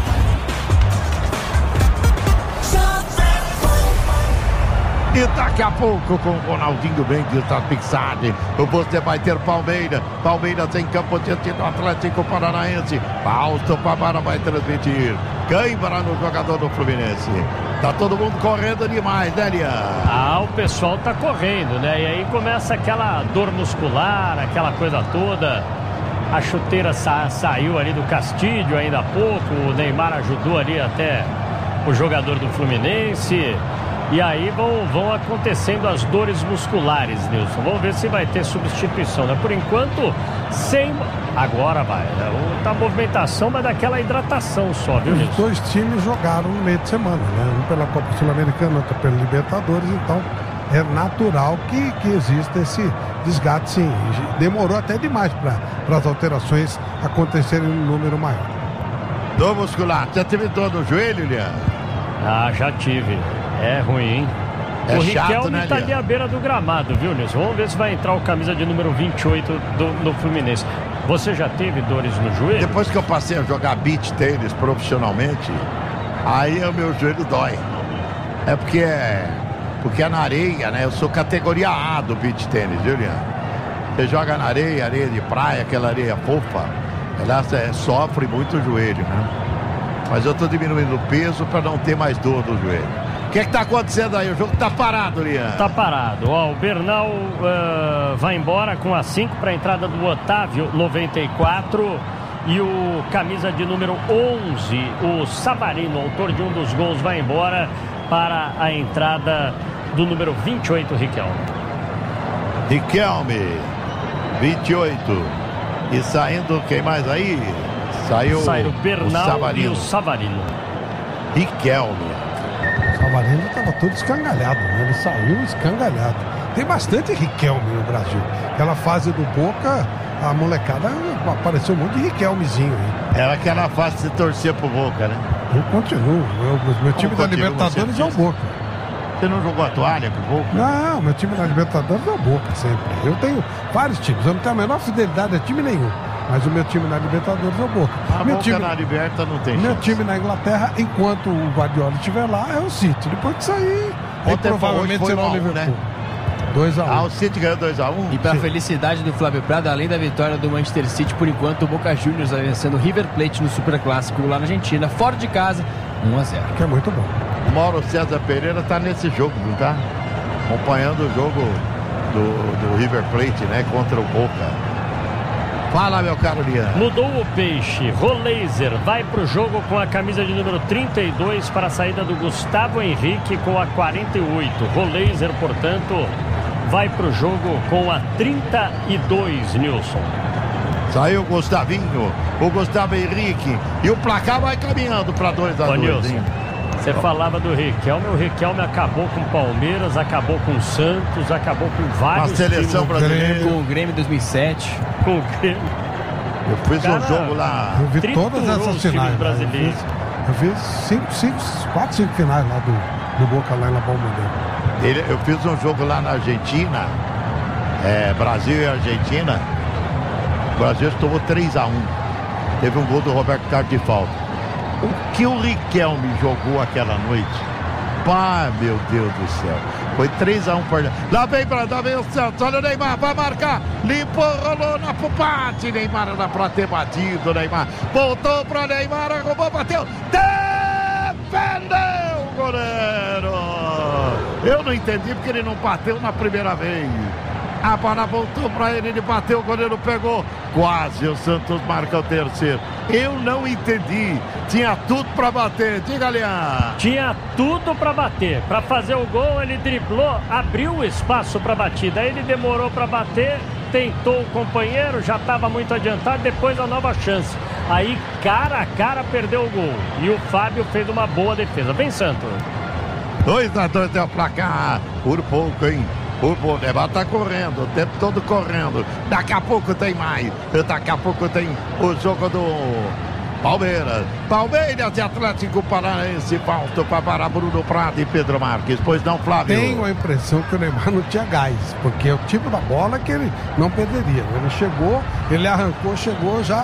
E daqui a pouco com o Ronaldinho Mendes da Pixade, você vai ter Palmeiras. Palmeiras em campo diante do Atlético Paranaense. Fausto Pavara vai transmitir. Câimbra no jogador do Fluminense. Tá todo mundo correndo demais, né, Lian? Ah, o pessoal tá correndo, né? E aí começa aquela dor muscular, aquela coisa toda. A chuteira sa- saiu ali do Castilho ainda há pouco. O Neymar ajudou ali até o jogador do Fluminense. E aí vão, vão acontecendo as dores musculares, Nilson. Vamos ver se vai ter substituição, né? Por enquanto, sem... Agora vai, né? Tá a movimentação, mas daquela hidratação só, viu, Nilson? Os dois times jogaram no meio de semana, né? Um pela Copa Sul-Americana, outro pela Libertadores, então é natural que, que exista esse desgaste, sim. Demorou até demais para as alterações acontecerem em um número maior. Dor muscular, já teve dor no joelho, Lian? Ah, já tive. É ruim, hein? É o chato, Riquelme né, tá Lian? ali à beira do gramado, viu, Nilson? Vamos ver se vai entrar o camisa de número vinte e oito do, no Fluminense. Você já teve dores no joelho? Depois que eu passei a jogar beach tênis profissionalmente, aí o meu joelho dói. É porque é, porque é na areia, né? Eu sou categoria A do beach tênis, viu, Lian? Você joga na areia, areia de praia, aquela areia fofa, ela é, sofre muito o joelho, né? Mas eu tô diminuindo o peso para não ter mais dor no joelho. O que é que tá acontecendo aí? O jogo tá parado, Lian. Tá parado. Ó, o Bernal uh, vai embora com a cinco para a entrada do Otávio, noventa e quatro. E o camisa de número onze, o Savarino, autor de um dos gols, vai embora para a entrada do número vinte e oito, Riquelme. Riquelme, vinte e oito. E saindo, quem mais aí? Saiu, Saiu o Bernal o Savarino. e o Savarino. Riquelme. O Savarino estava todo escangalhado, né? Ele saiu escangalhado. Tem bastante Riquelme no Brasil. Aquela fase do Boca, a molecada apareceu um monte de Riquelmezinho aí. Era aquela fase de torcer pro Boca, né? Eu continuo. Eu, meu time da Libertadores é o Boca. Você não jogou a toalha com o Boca? Não, meu time na Libertadores é o Boca sempre. Eu tenho vários times, eu não tenho a menor fidelidade a time nenhum. Mas o meu time na Libertadores é o Boca. A meu Boca time na Liberta não tem Meu chance. time na Inglaterra, enquanto o Guardiola estiver lá, é o City. Depois de sair, aí Ontem provavelmente foi será o um a um, Liverpool. né? dois a um. Ah, o City ganhou dois a um? E para a felicidade do Flávio Prado, além da vitória do Manchester City, por enquanto o Boca Juniors vai vencendo o River Plate no Superclássico lá na Argentina, fora de casa, um a zero. Que é muito bom. O Mauro César Pereira tá nesse jogo, não tá? Acompanhando o jogo do, do River Plate, né? Contra o Boca. Fala, meu caro Lian. Mudou o peixe. Roleiser vai pro jogo com a camisa de número trinta e dois para a saída do Gustavo Henrique com a quarenta e oito. Roleiser, portanto, vai pro jogo com a trinta e dois, Nilson. Saiu o Gustavinho, o Gustavo Henrique. E o placar vai caminhando para dois a dois. Você falava do Riquelme, o Riquelme acabou com o Palmeiras, acabou com o Santos, acabou com vários A seleção times. brasileira. Com o Grêmio dois mil e sete. Com o Grêmio. Eu fiz Cara, um jogo lá. Eu vi triturou todas essas os times finais. Né? Eu brasileiros. fiz, eu fiz cinco, cinco, quatro, cinco finais lá do, do Boca lá em La Palmeira. Ele, eu fiz um jogo lá na Argentina, é, Brasil e Argentina. O Brasil tomou três a um. Teve um gol do Roberto Carlos de falta. O que o Riquelme jogou aquela noite? Pá, meu Deus do céu. Foi três a um para... Lá vem para lá vem o Santos. Olha o Neymar, vai marcar. Limpou, rolou na pupate. Neymar era para ter batido, Neymar. Voltou para Neymar, arrumou, bateu. Defendeu! defendeu o goleiro. Eu não entendi porque ele não bateu na primeira vez. A bola voltou para ele, ele bateu, o goleiro pegou. Quase o Santos marca o terceiro. Eu não entendi. Tinha tudo para bater. Diga, Leão. Tinha tudo para bater. Para fazer o gol, ele driblou, abriu o espaço para batida. Aí ele demorou para bater, tentou o companheiro, já estava muito adiantado. Depois a nova chance. Aí, cara a cara, perdeu o gol. E o Fábio fez uma boa defesa. Vem, Santos. dois a dois é o placar. Por pouco, hein? O Bolívar tá correndo, o tempo todo correndo. Daqui a pouco tem mais. Daqui a pouco tem o jogo do Palmeiras. Palmeiras e Atlético Paranaense. Falta para Bruno Prado e Pedro Marques. Pois não, Flávio? Tenho a impressão que o Neymar não tinha gás, porque é o tipo da bola que ele não perderia. Ele chegou, ele arrancou, chegou já.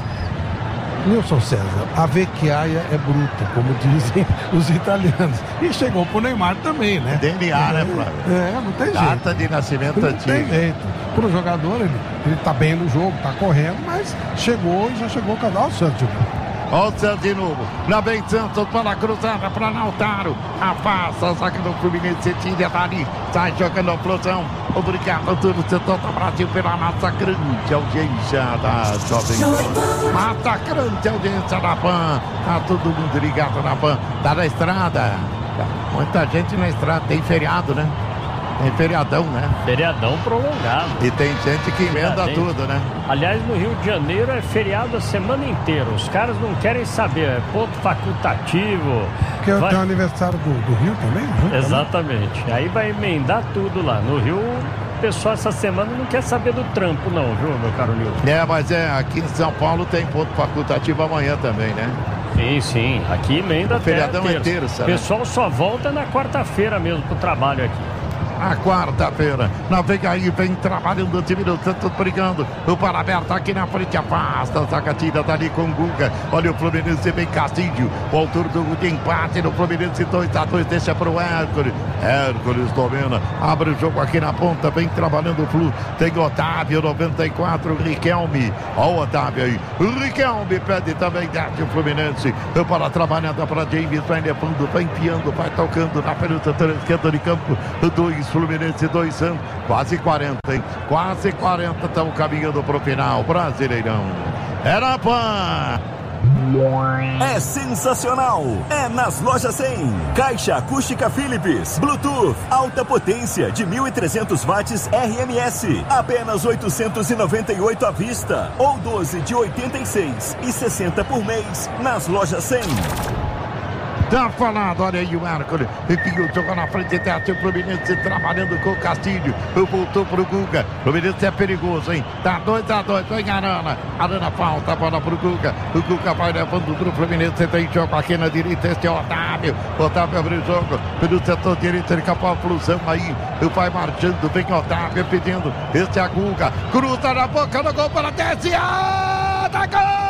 Nilson César, a vecchiaia é bruta, como dizem os italianos. E chegou pro Neymar também, né? D N A, né, Flávio? É, não tem jeito. Data de nascimento não antigo. Tem jeito. Pro jogador, ele, ele tá bem no jogo, tá correndo, mas chegou e já chegou o canal Santos. Olha o Santos de novo. Lá vem Santos para a cruzada para Lautaro. Afasta a zaga do Fluminense. Tira dali. Sai jogando a explosão. Obrigado a todo o setor do Brasil pela massacrante audiência da Jovem Pan. Massacrante audiência da Pan. Tá todo mundo ligado na Pan. Tá na estrada. Muita gente na estrada. Tem feriado, né? Tem feriadão, né? Feriadão prolongado. E tem gente que emenda tudo, né? Aliás, no Rio de Janeiro é feriado a semana inteira. Os caras não querem saber. É ponto facultativo. Porque vai... tem o aniversário do, do Rio também? Junto, exatamente. Né? Aí vai emendar tudo lá. No Rio, o pessoal essa semana não quer saber do trampo, não, viu, meu caro Nilson? É, mas é, aqui em São Paulo tem ponto facultativo amanhã também, né? Sim, sim. Aqui emenda até feriadão é terça. O pessoal só volta na quarta-feira mesmo pro trabalho aqui. A quarta-feira, navega aí, vem trabalhando o time do Santos brigando. O Paraberto aqui na frente, afasta a zaga, tira dali com o Guga. Olha o Fluminense, vem Castilho. O autor do de empate no Fluminense, dois a dois, deixa pro Hércules. Hércules domina, abre o jogo aqui na ponta, vem trabalhando o Flu. Tem Otávio, noventa e quatro, Riquelme. Olha o Otávio aí. O Riquelme pede também, desce o Fluminense. Para trabalhando para James, vai levando, vai enfiando, vai tocando na período esquerda de campo. Dois Fluminense, dois Santos, quase quarenta, hein? Quase quarenta, estão caminhando pro final, Brasileirão. Era Pan! É sensacional! É nas lojas cem. Caixa acústica Philips, Bluetooth, alta potência de mil e trezentos watts R M S, apenas oitocentos e noventa e oito à vista, ou doze de oitenta e seis e sessenta por mês, nas lojas cem. Tá falado, olha aí o Hércules. Enfiou o jogo na frente, desce o Fluminense trabalhando com o Castilho. Voltou pro Guga. O Fluminense é perigoso, hein? Tá dois a dois, vem Arana. Arana falta, bola pro Guga. O Guga vai levando pro Fluminense. Tem jogo aqui na direita, este é o Otávio. Otávio abre o jogo pelo setor direito, ele capou a flusão aí. Vai marchando, vem Otávio pedindo. Este é a Guga. Cruza na boca do gol para desce. Atacou!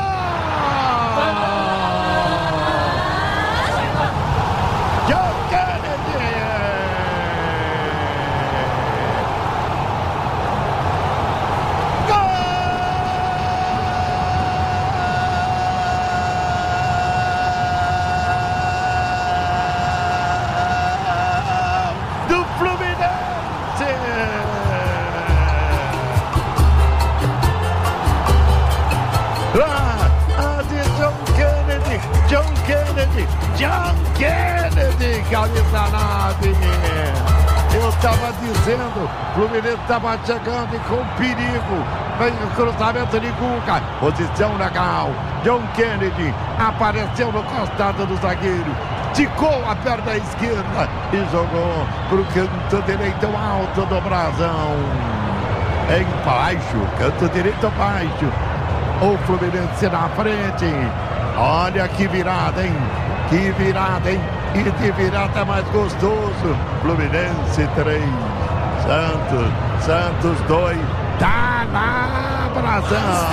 John Kennedy, camisa nove. Eu estava dizendo, o Fluminense estava chegando e com perigo. Vem o cruzamento de Guga, posição legal. John Kennedy apareceu no costado do zagueiro, ticou a perna esquerda e jogou pro canto direito alto do brasão. Embaixo, canto direito baixo. O Fluminense na frente. Olha que virada, hein? Que virada, hein? E de virada mais gostoso. Fluminense três, Santos, Santos dois. Tá na brasão.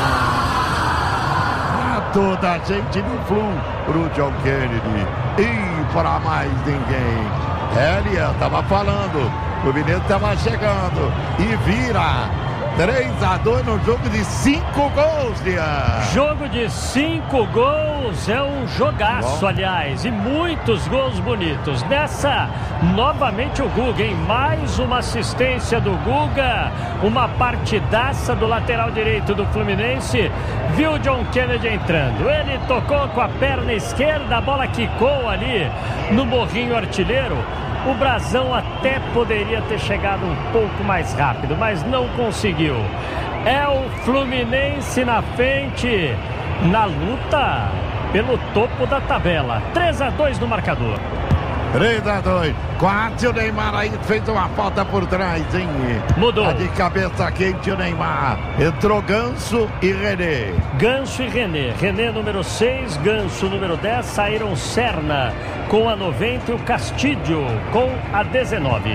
Pra toda a gente no Flu, pro John Kennedy. E para mais ninguém. Ele tava falando. O Fluminense tava chegando. E vira. três a dois no jogo de cinco gols, Dian. Jogo de cinco gols, é um jogaço, aliás, e muitos gols bonitos. Nessa, novamente o Guga, hein? Mais uma assistência do Guga, uma partidaça do lateral direito do Fluminense. Viu o John Kennedy entrando, ele tocou com a perna esquerda, a bola quicou ali no morrinho artilheiro. O Brasão até poderia ter chegado um pouco mais rápido, mas não conseguiu. É o Fluminense na frente, na luta pelo topo da tabela. três a dois no marcador. três a dois. Quase o Neymar aí fez uma falta por trás, hein? Mudou. Tá de cabeça quente o Neymar. Entrou Ganso e René. Ganso e René. René número seis, Ganso número dez. Saíram Serna com a noventa e o Castilho com a dezenove.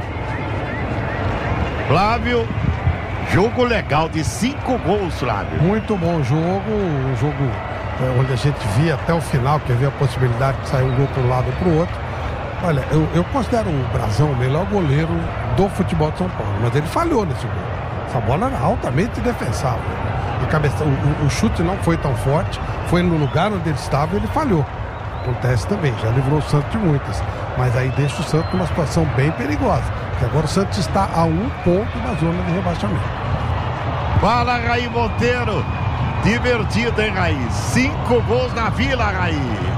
Flávio, jogo legal de cinco gols, Flávio. Muito bom jogo. Um jogo é, onde a gente via até o final, que havia a possibilidade de sair um gol para um lado ou para o outro. Olha, eu, eu considero o Brasão o melhor goleiro do futebol de São Paulo, mas ele falhou nesse gol. Essa bola era altamente defensável. A cabeça, o, o, o chute não foi tão forte, foi no lugar onde ele estava e ele falhou. Acontece também, já livrou o Santos de muitas. Mas aí deixa o Santos numa situação bem perigosa, porque agora o Santos está a um ponto da zona de rebaixamento. Fala, Raí Monteiro. Divertido, hein, Raí? Cinco gols na Vila, Raí.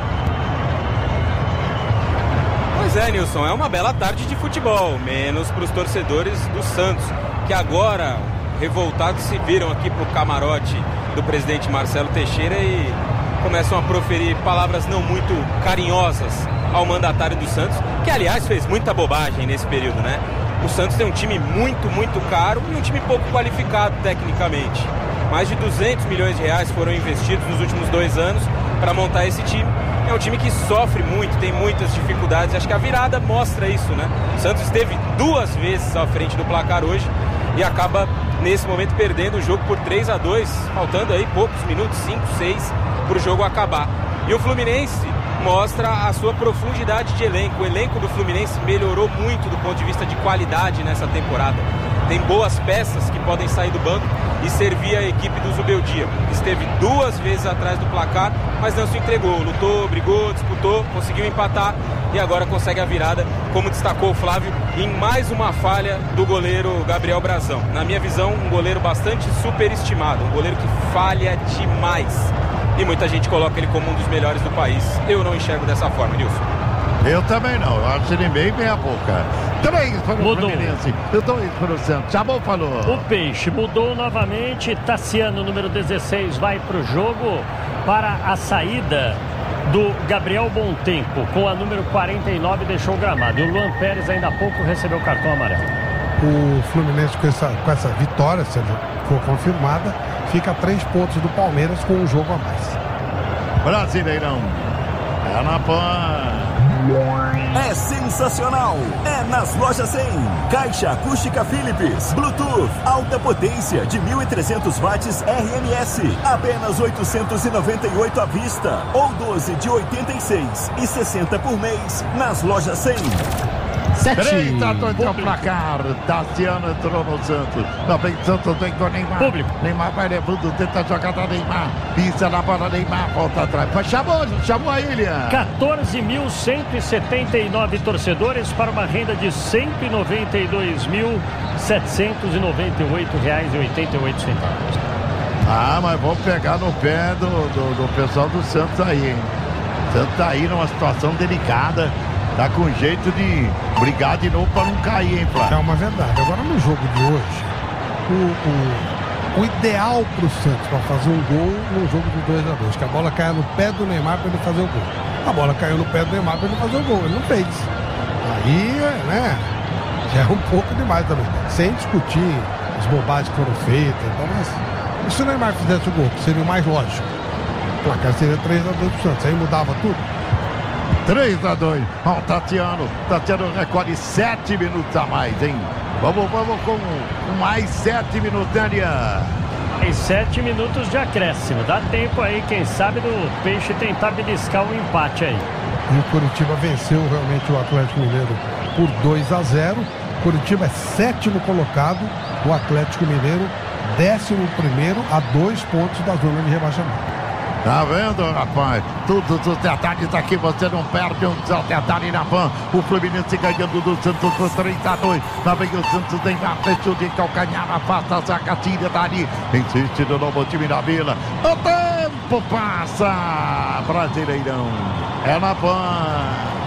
Pois é, Nilson, é uma bela tarde de futebol, menos para os torcedores do Santos, que agora, revoltados, se viram aqui para o camarote do presidente Marcelo Teixeira e começam a proferir palavras não muito carinhosas ao mandatário do Santos, que aliás fez muita bobagem nesse período, né? O Santos tem um time muito, muito caro e um time pouco qualificado tecnicamente. Mais de duzentos milhões de reais foram investidos nos últimos dois anos para montar esse time. É um time que sofre muito, tem muitas dificuldades. Acho que a virada mostra isso, né? O Santos esteve duas vezes à frente do placar hoje e acaba, nesse momento, perdendo o jogo por três a dois, faltando aí poucos minutos, cinco, seis, para o jogo acabar. E o Fluminense mostra a sua profundidade de elenco. O elenco do Fluminense melhorou muito do ponto de vista de qualidade nessa temporada. Tem boas peças que podem sair do banco e servir a equipe do Zubeldia. Esteve duas vezes atrás do placar, mas não se entregou. Lutou, brigou, disputou, conseguiu empatar e agora consegue a virada, como destacou o Flávio, em mais uma falha do goleiro Gabriel Brasão. Na minha visão, um goleiro bastante superestimado, um goleiro que falha demais. E muita gente coloca ele como um dos melhores do país. Eu não enxergo dessa forma, Nilson. Eu também não, eu acho ele bem meia boca. Três para o Mudou. Fluminense, dois para o Santos. Chamou, falou. O Peixe mudou novamente. Tassiano, número dezesseis, vai para o jogo para a saída do Gabriel Bontempo. Com a número quarenta e nove deixou o gramado. E o Luan Pérez ainda há pouco recebeu o cartão amarelo. O Fluminense com essa, com essa vitória, se ela for confirmada, fica a três pontos do Palmeiras com um jogo a mais. Brasileirão. É na pan. É sensacional! É nas lojas cem. Caixa acústica Philips, Bluetooth, alta potência de mil e trezentos watts R M S, apenas oitocentos e noventa e oito à vista, ou doze de oitenta e seis e sessenta por mês, nas lojas cem. três a dois é o placar. Tassiano entrou no Santos. Também Santos vem com o Neymar. Público. Neymar vai levando, tenta jogar da Neymar. Pisa na bola, Neymar volta atrás. Mas chamou, chamou a ilha. quatorze mil cento e setenta e nove torcedores para uma renda de cento e noventa e dois mil setecentos e noventa e oito reais e oitenta e oito centavos. Ah, mas vamos pegar no pé do, do, do pessoal do Santos aí, hein? O Santos tá aí numa situação delicada. Tá com jeito de brigar de novo para não cair, hein, Flávio? É uma verdade. Agora no jogo de hoje, o, o, o ideal pro Santos para fazer um gol no jogo de dois a dois, que a bola caia no pé do Neymar para ele fazer o gol. A bola caiu no pé do Neymar para ele fazer o gol, ele não fez. Aí, né, já é um pouco demais também. Sem discutir as bobagens que foram feitas. Então, mas, e se o Neymar fizesse o gol, que seria o mais lógico? O placar seria três a dois pro Santos, aí mudava tudo. três a dois. Ó, o Tassiano. Tassiano recolhe sete minutos a mais, hein? Vamos, vamos com, com mais sete minutos, né, Lian? Em sete minutos de acréscimo. Dá tempo aí, quem sabe, do Peixe tentar beliscar um empate aí. E o Curitiba venceu realmente o Atlético Mineiro por dois a zero. Curitiba é sétimo colocado, o Atlético Mineiro décimo primeiro a dois pontos da zona de rebaixamento. Tá vendo, rapaz? Todos os detalhes aqui, você não perde um só detalhe na Pan. O Fluminense ganhando do Santos por três a dois. Lá vem o Santos, Neymar, fechou de calcanhar, afasta a zaga, tira dali. Insiste no novo time da Vila. O tempo passa. Brasileirão. É na Pan.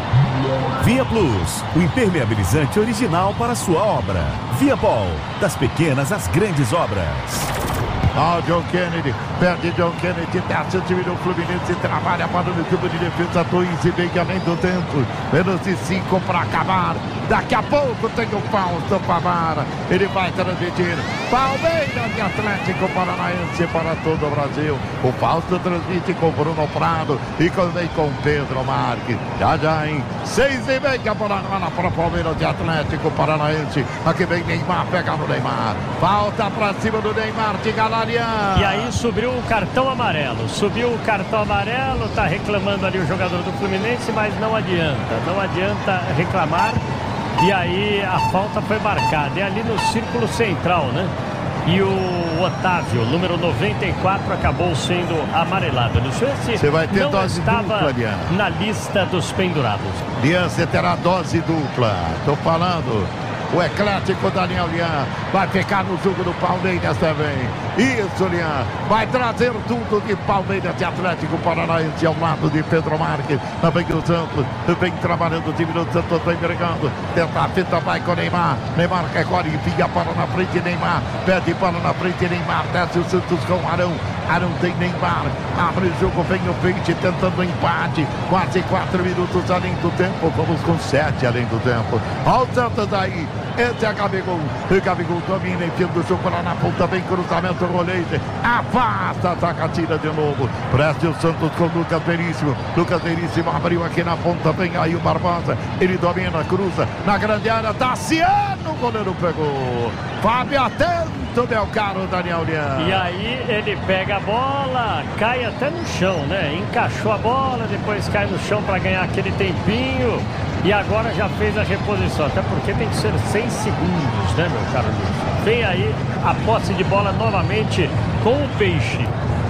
Via Plus, o impermeabilizante original para sua obra. Via Ball, das pequenas às grandes obras. Ó, oh, John Kennedy, perde John Kennedy, desce o time do Fluminense, trabalha para o campo de defesa, dois e meio além do tempo, menos de cinco para acabar. Daqui a pouco tem o Fausto Pavara, ele vai transmitir Palmeiras de Atlético Paranaense para todo o Brasil. O Fausto transmite com Bruno Prado e também com Pedro Marques. Já já, hein? Seis e meia para para Palmeiras de Atlético Paranaense. Aqui vem Neymar, pega no Neymar, falta para cima do Neymar, de Galarian. E aí subiu o cartão amarelo, subiu o cartão amarelo, tá reclamando ali o jogador do Fluminense, mas não adianta, não adianta reclamar. E aí a falta foi marcada, é ali no círculo central, né? E o Otávio, número noventa e quatro, acabou sendo amarelado. Você vai ter não dose estava dupla, Lian. Na lista dos pendurados. Lian, você terá dose dupla. Tô falando. O eclético Daniel Lian vai ficar no jogo do Palmeiras também. Isso, Lian. Vai trazer tudo de Palmeiras e Atlético Paranaense ao lado de Pedro Marques. Também o Santos. Vem trabalhando o time do Santos. Vem brigando. Tenta a fita, vai com o Neymar. Neymar recolhe, envia a bola na frente. Neymar pede bola na frente. Neymar desce o Santos com o Arão. Arão tem Neymar. Abre o jogo, vem o Peixe tentando empate. Quase quatro minutos além do tempo. Vamos com sete além do tempo. Olha o Santos aí. Esse é Gabigol. O Gabigol domina, enfiando o jogo lá na ponta. Vem cruzamento, rolete. Afasta, ataca, tira de novo. Preste o Santos com o Lucas Veríssimo. Lucas Veríssimo abriu aqui na ponta. Vem aí o Barbosa. Ele domina, cruza na grande área. Daciano, o goleiro pegou. Fábio atento, meu caro Daniel Lian. E aí ele pega a bola, cai até no chão, né? Encaixou a bola, depois cai no chão para ganhar aquele tempinho. E agora já fez a reposição, até porque tem que ser seis segundos, né, meu caro Luiz? Vem aí a posse de bola novamente com o Peixe.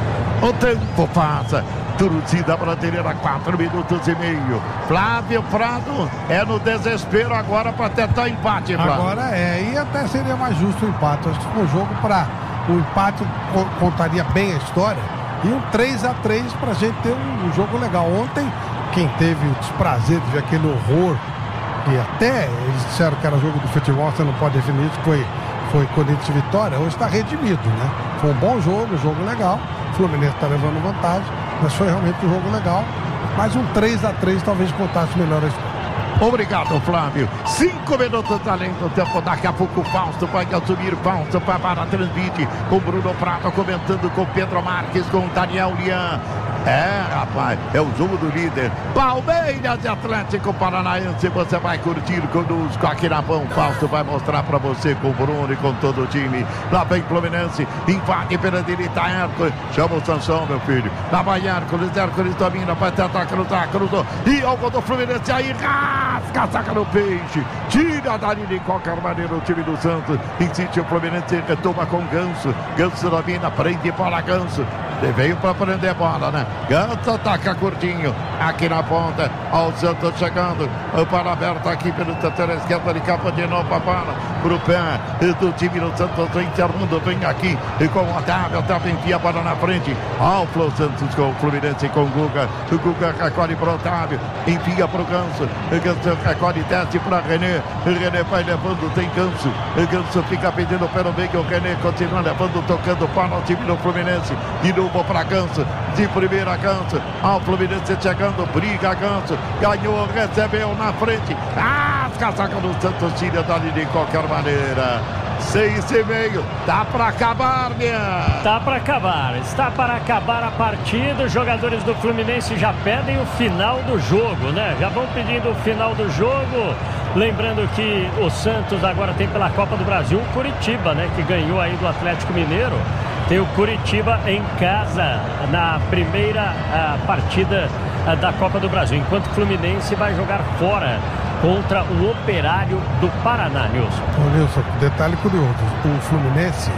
O tempo passa. Torcida brasileira, quatro minutos e meio. Flávio Prado é no desespero agora para tentar empate, Flávio. Agora é, e até seria mais justo o empate. Acho que foi um jogo para o empate contaria bem a história. E um três a três para a gente ter um, um jogo legal. Ontem, quem teve o desprazer de ver aquele horror, e até eles disseram que era jogo do futebol, você não pode definir isso, foi, foi Corinthians e Vitória, hoje está redimido, né? Foi um bom jogo, um jogo legal. O Fluminense está levando vantagem, mas foi realmente um jogo legal. Mas um três a três talvez contasse melhor a história. Obrigado, Flávio. Cinco minutos além do tempo. Daqui a pouco o Fausto vai assumir. Fausto para transmite com Bruno Prado comentando com Pedro Marques, com Daniel Lian. É, rapaz, é o jogo do líder. Palmeiras e Atlético Paranaense. Você vai curtir conosco aqui na Pão. Fausto vai mostrar pra você com o Bruno e com todo o time. Lá vem Fluminense, invade pela direita. Hércules, chama o Sansão, meu filho. Lá vai Hércules, Hércules domina, vai tentar cruzar, cruzou. E ao gol do Fluminense aí, rasca, saca no Peixe. Tira dali de qualquer maneira o time do Santos. Insiste o Fluminense, retoma com Ganso. Ganso domina, prende bola, Ganso. Ele veio para prender bola, né? Ganso ataca curtinho aqui na ponta. Ó, o Santos chegando. O bola aberta aqui pelo setor esquerdo de campo de novo. A bola pro pé do time do Santos. Vem Fernando, vem aqui e com o Otávio. Otávio enfia a bola na frente. Ó, o Flo Santos com o Fluminense com o Guga. O Guga recolhe pro Otávio. Enfia pro Ganso. O Ganso recolhe, desce pra René. O René vai levando, tem Ganso. O Ganso fica pedindo pelo meio. O René continua levando, tocando bola ao time do Fluminense. De novo para Ganso, de primeira Ganso, ao Fluminense chegando, briga Ganso, ganhou, recebeu na frente, ah, casaca do Santos, tira dali de qualquer maneira. Seis e meio, dá para acabar, minha. Tá para acabar, está para acabar a partida. Os jogadores do Fluminense já pedem o final do jogo, né? Já vão pedindo o final do jogo. Lembrando que o Santos agora tem pela Copa do Brasil o Curitiba, né? Que ganhou aí do Atlético Mineiro. Tem o Curitiba em casa na primeira a, partida a, da Copa do Brasil. Enquanto o Fluminense vai jogar fora contra o Operário do Paraná, Nilson. Ô, Nilson, detalhe curioso. O Fluminense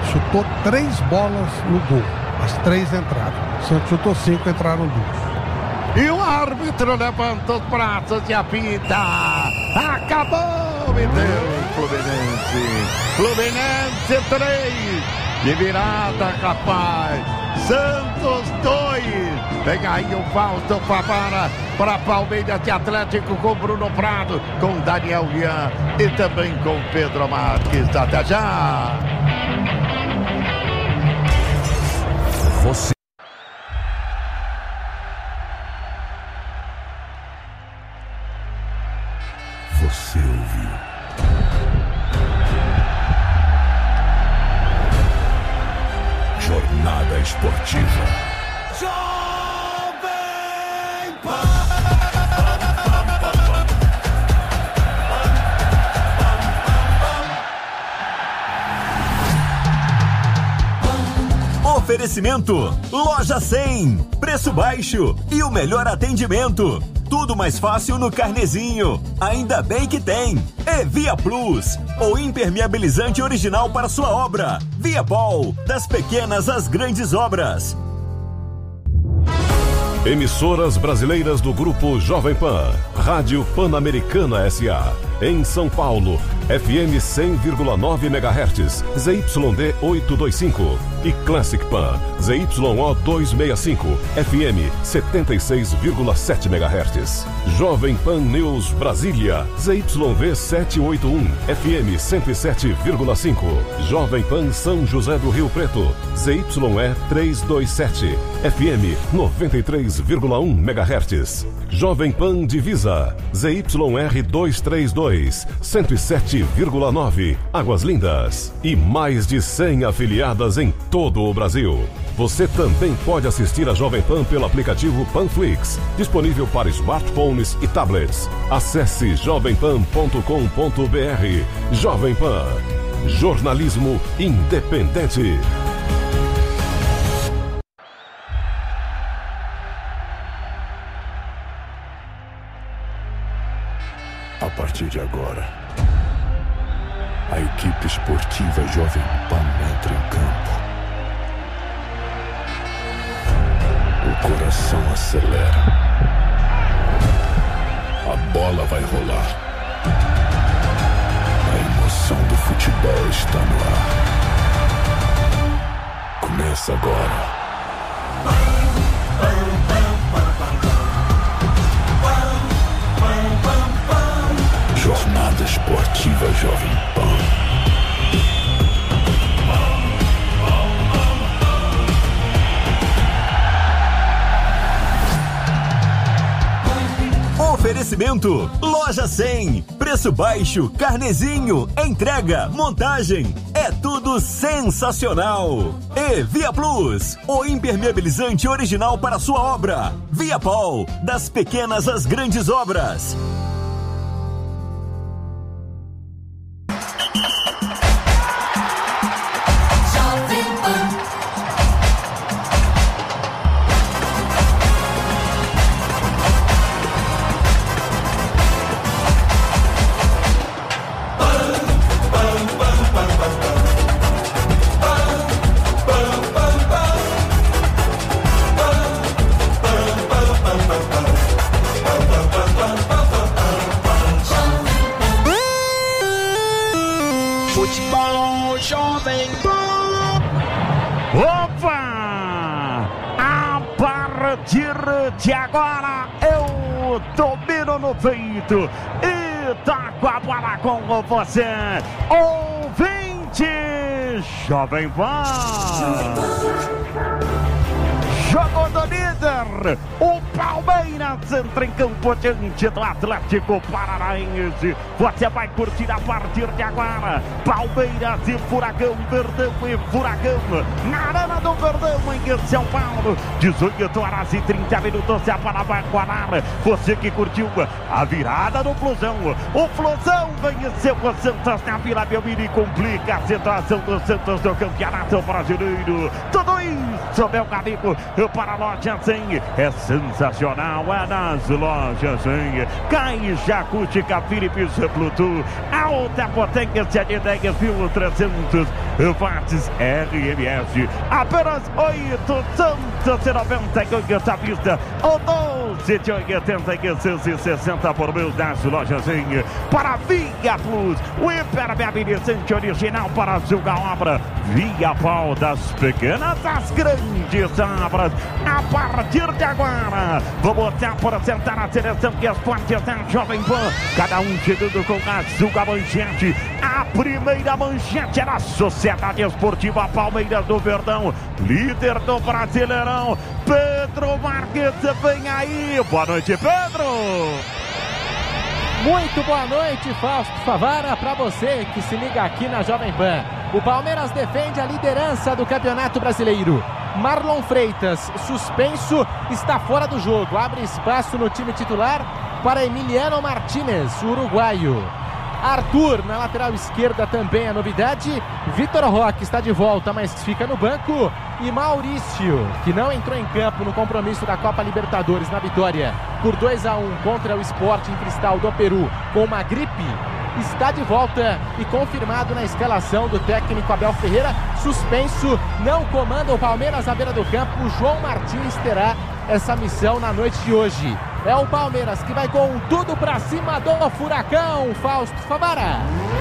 chutou três bolas no gol. As três entraram. O Santos chutou cinco, entraram duas. E o árbitro levanta os braços e apita. Acabou, meu Deus, Fluminense. Fluminense três. De virada, rapaz. Santos dois. Vem aí o Fausto Favara para Palmeiras e Atlético com Bruno Prado, com Daniel Ian e também com Pedro Marques. Até já. Você. Você ouviu? Jornada Esportiva. Jovem Pan. Oferecimento Loja cem. Preço baixo e o melhor atendimento. Tudo mais fácil no Carnezinho. Ainda bem que tem. É Via Plus, o impermeabilizante original para sua obra. Via Pol, das pequenas às grandes obras. Emissoras brasileiras do Grupo Jovem Pan. Rádio Pan-Americana S A. Em São Paulo, F M cem vírgula nove megahertz, Z Y D oitocentos e vinte e cinco. E Classic Pan, Z Y O duzentos e sessenta e cinco, F M setenta e seis vírgula sete megahertz. Jovem Pan News Brasília, Z Y V setecentos e oitenta e um, F M cento e sete vírgula cinco. Jovem Pan São José do Rio Preto, Z Y E trezentos e vinte e sete, F M noventa e três vírgula um megahertz. Jovem Pan Divisa, Z Y R duzentos e trinta e dois, cento e sete vírgula nove, Águas Lindas. E mais de cem afiliadas em todo o Brasil. Você também pode assistir a Jovem Pan pelo aplicativo Panflix, disponível para smartphones e tablets. Acesse jovem pan ponto com ponto b r. Jovem Pan, jornalismo independente. A partir de agora, a equipe esportiva Jovem Pan entra em campo. O coração acelera. A bola vai rolar. A emoção do futebol está no ar. Começa agora. Jornada Esportiva Jovem Pan. Oferecimento Loja cem. Preço baixo, Carnezinho, entrega, montagem. É tudo sensacional. E Via Plus, o impermeabilizante original para sua obra. Via Pol, das pequenas às grandes obras. Futebol Jovem Pan. Opa! A partir de agora eu domino no peito e tá com a bola com você, ouvinte Jovem Pan. Jogo do líder, o Palmeiras entra em campo diante do Atlético Paranaense. Você vai curtir a partir de agora. Palmeiras e Furacão, Verdão e Furacão, na Arena do Verdão em São Paulo. dezoito horas e trinta minutos, a bola vai rolar. Você que curtiu a virada do Flusão. O Flusão venceu o Santos na Vila Belmiro e complica a situação do Santos no Campeonato Brasileiro. Tudo isso, meu amigo, para a Loja cem. É sensacional. sensacional é nas lojas, hein? Caixa Acústica Philips Bluetooth, alta potência de dez mil e trezentos watts R M S, apenas oitocentos e noventa e oito à vista, ou doze de oitenta e sessenta por mês nas lojas, hein? Para Via Plus, o impermeabilizante original para sugar obra, Via Pau, das pequenas às grandes obras. A partir de agora, vamos se apresentar a seleção de esportes da Jovem Pan, cada um chegando com a sua manchete. A primeira manchete era a Sociedade Esportiva Palmeiras do Verdão, líder do Brasileirão. Pedro Marques vem aí. Boa noite, Pedro. Muito boa noite, Fausto Favara, para você que se liga aqui na Jovem Pan. O Palmeiras defende a liderança do Campeonato Brasileiro. Marlon Freitas, suspenso, está fora do jogo. Abre espaço no time titular para Emiliano Martínez, o uruguaio. Arthur, na lateral esquerda, também a novidade. Vitor Roque está de volta, mas fica no banco. E Maurício, que não entrou em campo no compromisso da Copa Libertadores na vitória por dois a um contra o Sporting Cristal do Peru com uma gripe, está de volta e confirmado na escalação do técnico Abel Ferreira. Suspenso, não comanda o Palmeiras à beira do campo. O João Martins terá essa missão na noite de hoje. É o Palmeiras que vai com tudo pra cima do Furacão, Fausto Favara.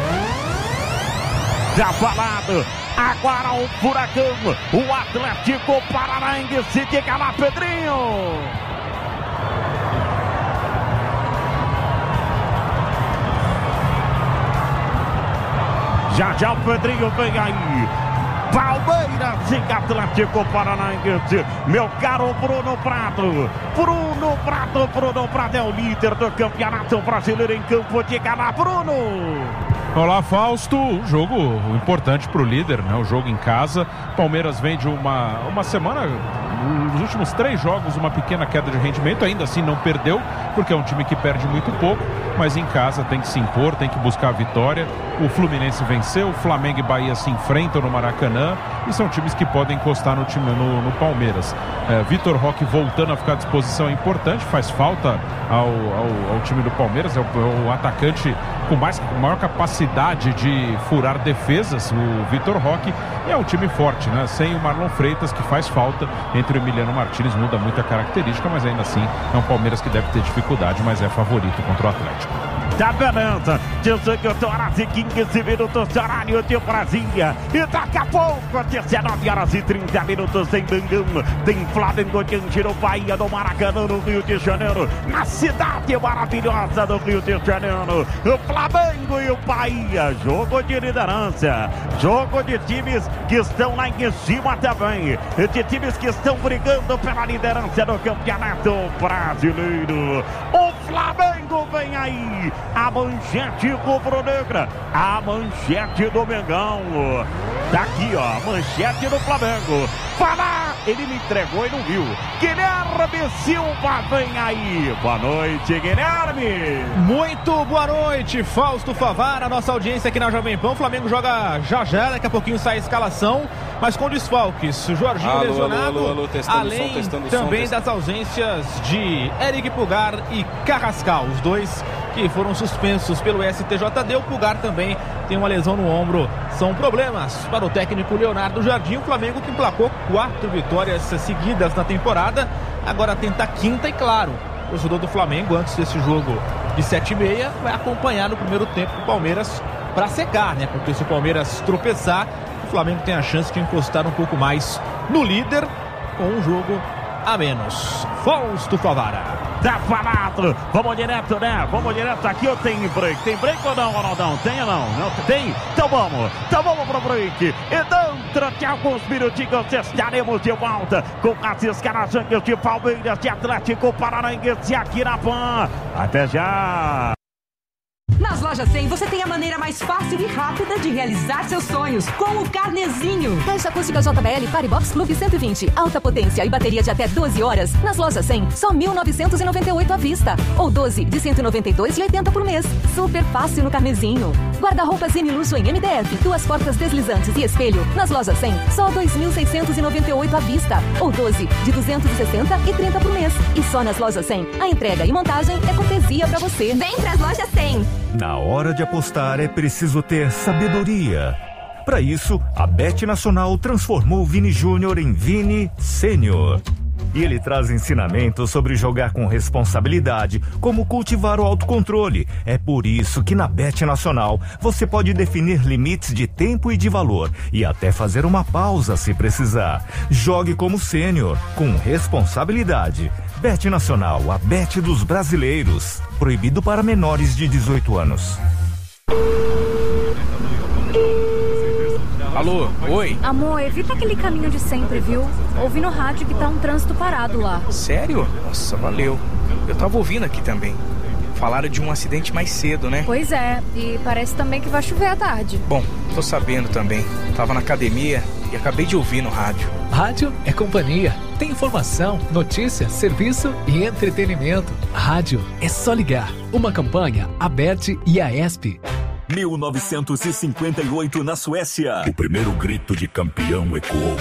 Já falado, agora o Furacão, o Atlético Paranaense, diga lá, Pedrinho. Já já o Pedrinho vem aí. Palmeiras e Atlético Paranaense, meu caro Bruno Prado. Bruno Prado, Bruno Prado é o líder do Campeonato Brasileiro em campo. Diga lá, Bruno. Olá, Fausto. Jogo importante para o líder, né? O jogo em casa. Palmeiras vem de uma, uma semana, nos últimos três jogos, uma pequena queda de rendimento. Ainda assim não perdeu, porque é um time que perde muito pouco, mas em casa tem que se impor, tem que buscar a vitória. O Fluminense venceu, o Flamengo e Bahia se enfrentam no Maracanã e são times que podem encostar no time no, no Palmeiras. É, Vitor Roque voltando a ficar à disposição é importante, faz falta ao, ao, ao time do Palmeiras. É o, é o atacante com mais, maior capacidade de furar defesas, o Vitor Roque. E é um time forte, né? Sem o Marlon Freitas, que faz falta. Entre o Emiliano Martínez muda muito a característica, mas ainda assim é um Palmeiras que deve ter dificuldade, mas é favorito contra o Atlético. Tá beleza, dezoito horas e quinze minutos, horário de Brasília. E daqui a pouco, dezenove horas e trinta minutos em Bangão, tem Flamengo diante do Bahia do Maracanã, no Rio de Janeiro, na cidade maravilhosa do Rio de Janeiro. O Flamengo e o Bahia, jogo de liderança, jogo de times que estão lá em cima também, de times que estão brigando pela liderança do Campeonato Brasileiro. O Flamengo vem aí, a manchete rubro-negra, a manchete do Mengão. Tá aqui, ó, a manchete do Flamengo. Falar, ele me entregou e não viu. Guilherme Silva vem aí. Boa noite, Guilherme. Muito boa noite, Fausto Favara, nossa audiência aqui na Jovem Pan. O Flamengo joga já já, daqui a pouquinho sai a escalação, mas com desfalques. Jorginho alô, lesionado, alô, alô, alô, testando além som, testando também som, das ausências de Eric Pulgar e Carrascal, os dois que foram suspensos pelo S T J D. O Pulgar também tem uma lesão no ombro. São problemas para o técnico Leonardo Jardim. O Flamengo que emplacou quatro vitórias seguidas na temporada, agora tenta a quinta. E claro, o torcedor do Flamengo, antes desse jogo de sete e meia, vai acompanhar no primeiro tempo o Palmeiras para secar, né? Porque se o Palmeiras tropeçar, o Flamengo tem a chance de encostar um pouco mais no líder com um jogo a menos. Fausto Favara. Tá falado, vamos direto, né? Vamos direto aqui, ou tem break? Tem break ou não, Ronaldão? Tem ou não? Não tem? Então vamos, então vamos pro break. E dentro de alguns minutinhos estaremos de volta com as escalações de Palmeiras, de Atlético Paranaense aqui na Pan. Até já! Nas Lojas cem você tem a maneira mais fácil e rápida de realizar seus sonhos com o Carnezinho. Caixa acústica J B L Firebox Clube cento e vinte, alta potência e bateria de até doze horas. Nas Lojas cem, só mil novecentos e noventa e oito à vista ou doze de cento e noventa e dois reais e oitenta por mês. Super fácil no Carnezinho. Guarda-roupa Zeniluxo em M D F, duas portas deslizantes e espelho. Nas lojas cem, só dois mil seiscentos e noventa e oito à vista. Ou doze, de duzentos e sessenta e trinta por mês. E só nas lojas cem, a entrega e montagem é cortesia pra você. Vem pras lojas cem! Na hora de apostar é preciso ter sabedoria. Para isso, a Bet Nacional transformou o Vini Júnior em Vini Sênior. E ele traz ensinamentos sobre jogar com responsabilidade, como cultivar o autocontrole. É por isso que na Bet Nacional você pode definir limites de tempo e de valor e até fazer uma pausa se precisar. Jogue como sênior, com responsabilidade. Bet Nacional, a Bet dos brasileiros. Proibido para menores de dezoito anos. Alô, oi? Amor, evita aquele caminho de sempre, viu? Ouvi no rádio que tá um trânsito parado lá. Sério? Nossa, valeu. Eu tava ouvindo aqui também. Falaram de um acidente mais cedo, né? Pois é, e parece também que vai chover à tarde. Bom, tô sabendo também. Tava na academia e acabei de ouvir no rádio. Rádio é companhia. Tem informação, notícia, serviço e entretenimento. Rádio é só ligar. Uma campanha, a Bet e a E S P. mil novecentos e cinquenta e oito na Suécia. O primeiro grito de campeão ecoou